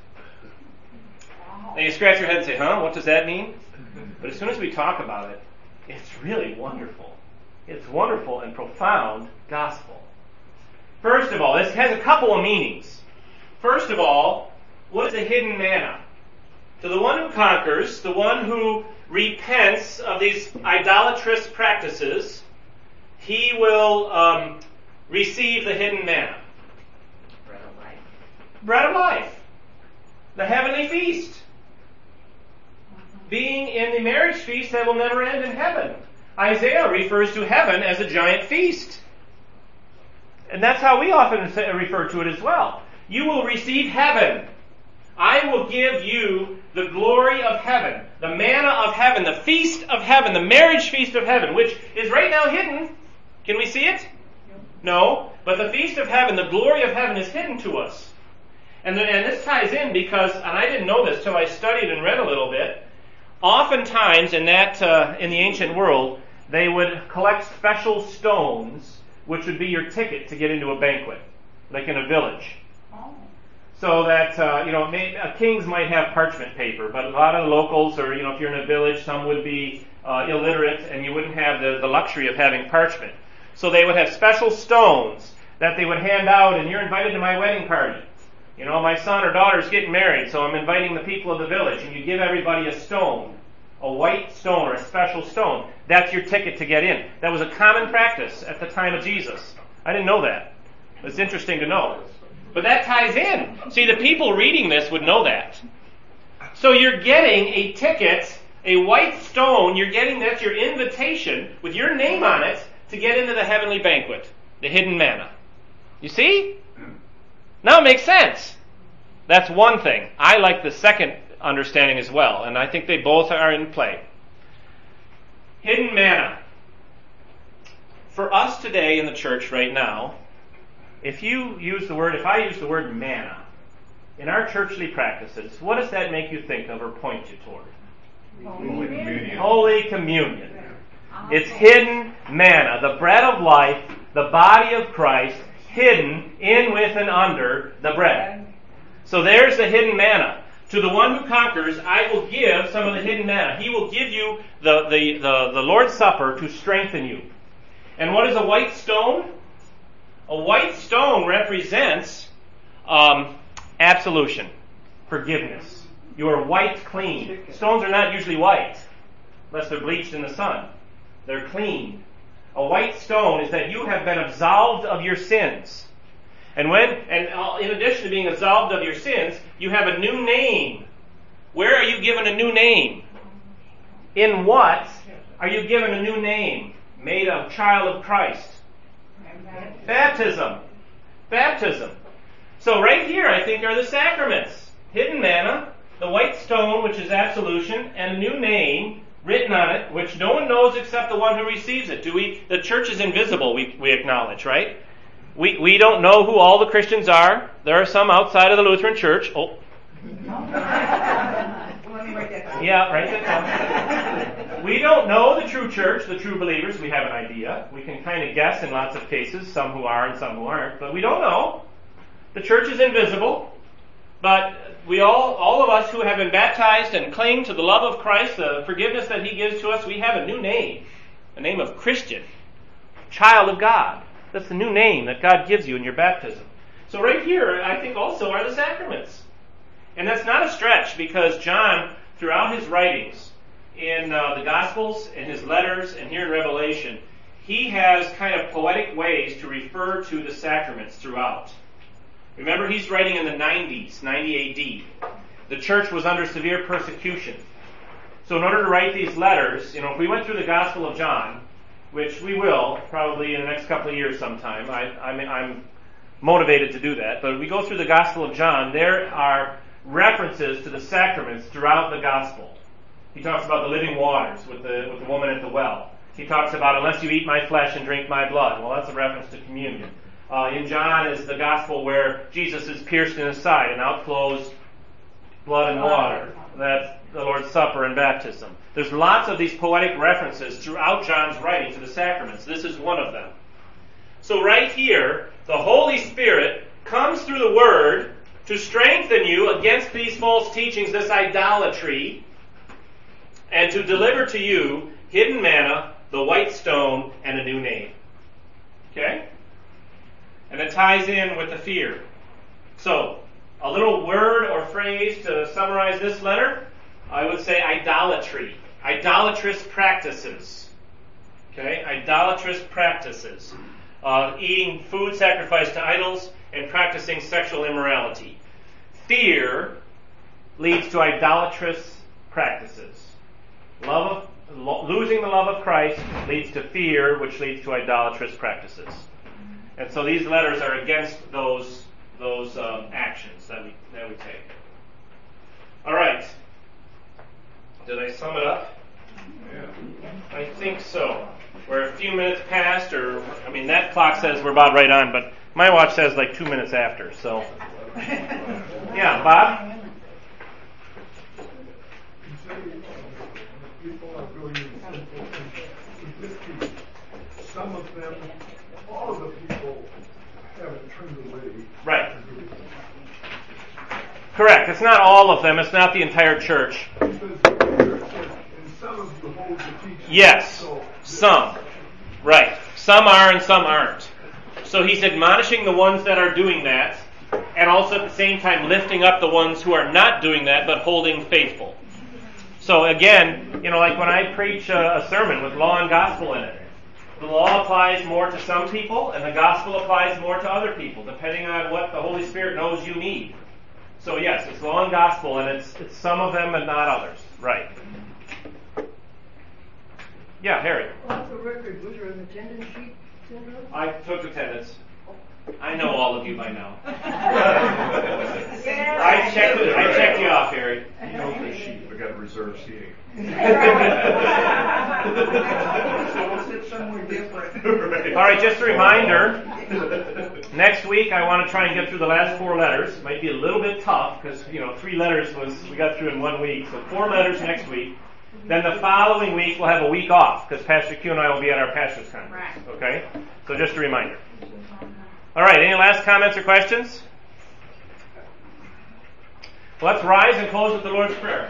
Now you scratch your head and say, what does that mean? But as soon as we talk about it, it's really wonderful. It's wonderful and profound gospel. First of all, this has a couple of meanings. First of all, what is the hidden manna? To the one who conquers, the one who repents of these idolatrous practices, he will receive the hidden manna. Bread of life. Bread of life. The heavenly feast. Being in the marriage feast that will never end in heaven. Isaiah refers to heaven as a giant feast. And that's how we often refer to it as well. You will receive heaven. I will give you the glory of heaven, the manna of heaven, the feast of heaven, the marriage feast of heaven, which is right now hidden. Can we see it? No. But the feast of heaven, the glory of heaven is hidden to us. And this ties in because, and I didn't know this till I studied and read a little bit, oftentimes in the ancient world, they would collect special stones, which would be your ticket to get into a banquet, like in a village. So that, kings might have parchment paper, but a lot of the locals, or, if you're in a village, some would be illiterate, and you wouldn't have the luxury of having parchment. So they would have special stones that they would hand out, and you're invited to my wedding party. My son or daughter is getting married, so I'm inviting the people of the village, and you give everybody a stone, a white stone or a special stone. That's your ticket to get in. That was a common practice at the time of Jesus. I didn't know that. It's interesting to know. But that ties in. See, the people reading this would know that. So you're getting a ticket, a white stone, that's your invitation with your name on it to get into the heavenly banquet, the hidden manna. You see? Now it makes sense. That's one thing. I like the second understanding as well, and I think they both are in play. Hidden manna. For us today in the church right now, if I use the word manna, in our churchly practices, what does that make you think of or point you toward? Holy Communion. Holy Communion. It's hidden manna, the bread of life, the body of Christ, hidden in, with, and under the bread. So there's the hidden manna. To the one who conquers, I will give some of the hidden manna. He will give you the Lord's Supper to strengthen you. And what is a white stone? A white stone represents absolution, forgiveness. You are wiped clean. Stones are not usually white, unless they're bleached in the sun. They're clean. A white stone is that you have been absolved of your sins. And in addition to being absolved of your sins, you have a new name. Where are you given a new name? In what are you given a new name? Made a child of Christ. Baptism. So right here, I think, are the sacraments. Hidden manna, the white stone, which is absolution, and a new name written on it, which no one knows except the one who receives it. The church is invisible, we acknowledge, right? We don't know who all the Christians are. There are some outside of the Lutheran Church. Oh. Let me write that down. Yeah, write that down. We don't know the true church, the true believers. We have an idea. We can kind of guess in lots of cases, some who are and some who aren't, but we don't know. The church is invisible, but we all of us who have been baptized and cling to the love of Christ, the forgiveness that He gives to us, we have a new name, the name of Christian, child of God. That's the new name that God gives you in your baptism. So right here, I think also are the sacraments. And that's not a stretch, because John, throughout his writings, in the Gospels, in his letters, and here in Revelation, he has kind of poetic ways to refer to the sacraments throughout. Remember, he's writing in the 90s, 90 AD. The church was under severe persecution. So in order to write these letters, if we went through the Gospel of John, which we will probably in the next couple of years sometime, I'm motivated to do that, but if we go through the Gospel of John, there are references to the sacraments throughout the Gospel. He talks about the living waters with the woman at the well. He talks about, unless you eat my flesh and drink my blood. Well, that's a reference to communion. In John is the Gospel where Jesus is pierced in his side and out flows blood and water. That's the Lord's Supper and baptism. There's lots of these poetic references throughout John's writing to the sacraments. This is one of them. So right here, the Holy Spirit comes through the Word to strengthen you against these false teachings, this idolatry, and to deliver to you hidden manna, the white stone, and a new name. Okay? And it ties in with the fear. So, a little word or phrase to summarize this letter, I would say idolatry. Idolatrous practices. Okay? Idolatrous practices. Eating food sacrificed to idols and practicing sexual immorality. Fear leads to idolatrous practices. Losing the love of Christ leads to fear, which leads to idolatrous practices. And so these letters are against those actions that we take. All right. Did I sum it up? Yeah. I think so. We're a few minutes past, that clock says we're about right on, but my watch says like 2 minutes after, so. Yeah, Bob? People are doing simple things. Some of them, all of the people haven't turned away. Right. Correct. It's not all of them. It's not the entire church. And some of you hold the teaching. Yes. Some. Right. Some are and some aren't. So he's admonishing the ones that are doing that, and also at the same time lifting up the ones who are not doing that but holding faithful. So again, like when I preach a sermon with law and gospel in it, the law applies more to some people, and the gospel applies more to other people, depending on what the Holy Spirit knows you need. So yes, it's law and gospel, and it's some of them and not others. Right. Yeah, Harry. Off the record, was there an attendance sheet sent out? I took attendance. I know all of you by now. I checked you off, Harry. You know the sheet. We got reserved seating. So we'll sit somewhere different. All right, just a reminder. Next week, I want to try and get through the last 4 letters. It might be a little bit tough because 3 letters we got through in 1 week. So 4 letters next week. Then the following week we'll have a week off because Pastor Q and I will be at our pastors' conference. Okay? So just a reminder. All right, any last comments or questions? Well, let's rise and close with the Lord's Prayer.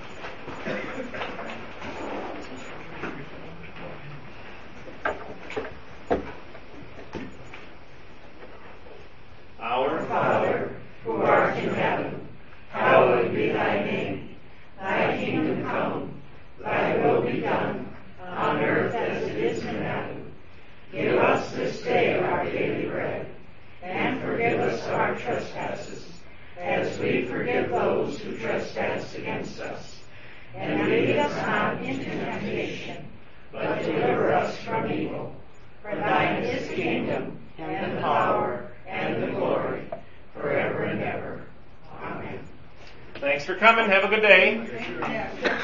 Our Father, who art in heaven, hallowed be thy name. Thy kingdom come, thy will be done, on earth as it is in heaven. Give us this day our daily bread, and forgive us our trespasses, as we forgive those who trespass against us. And lead us not into temptation, but deliver us from evil. For thine is the kingdom, and the power, and the glory, forever and ever. Amen. Thanks. Thanks for coming. Have a good day. Yeah.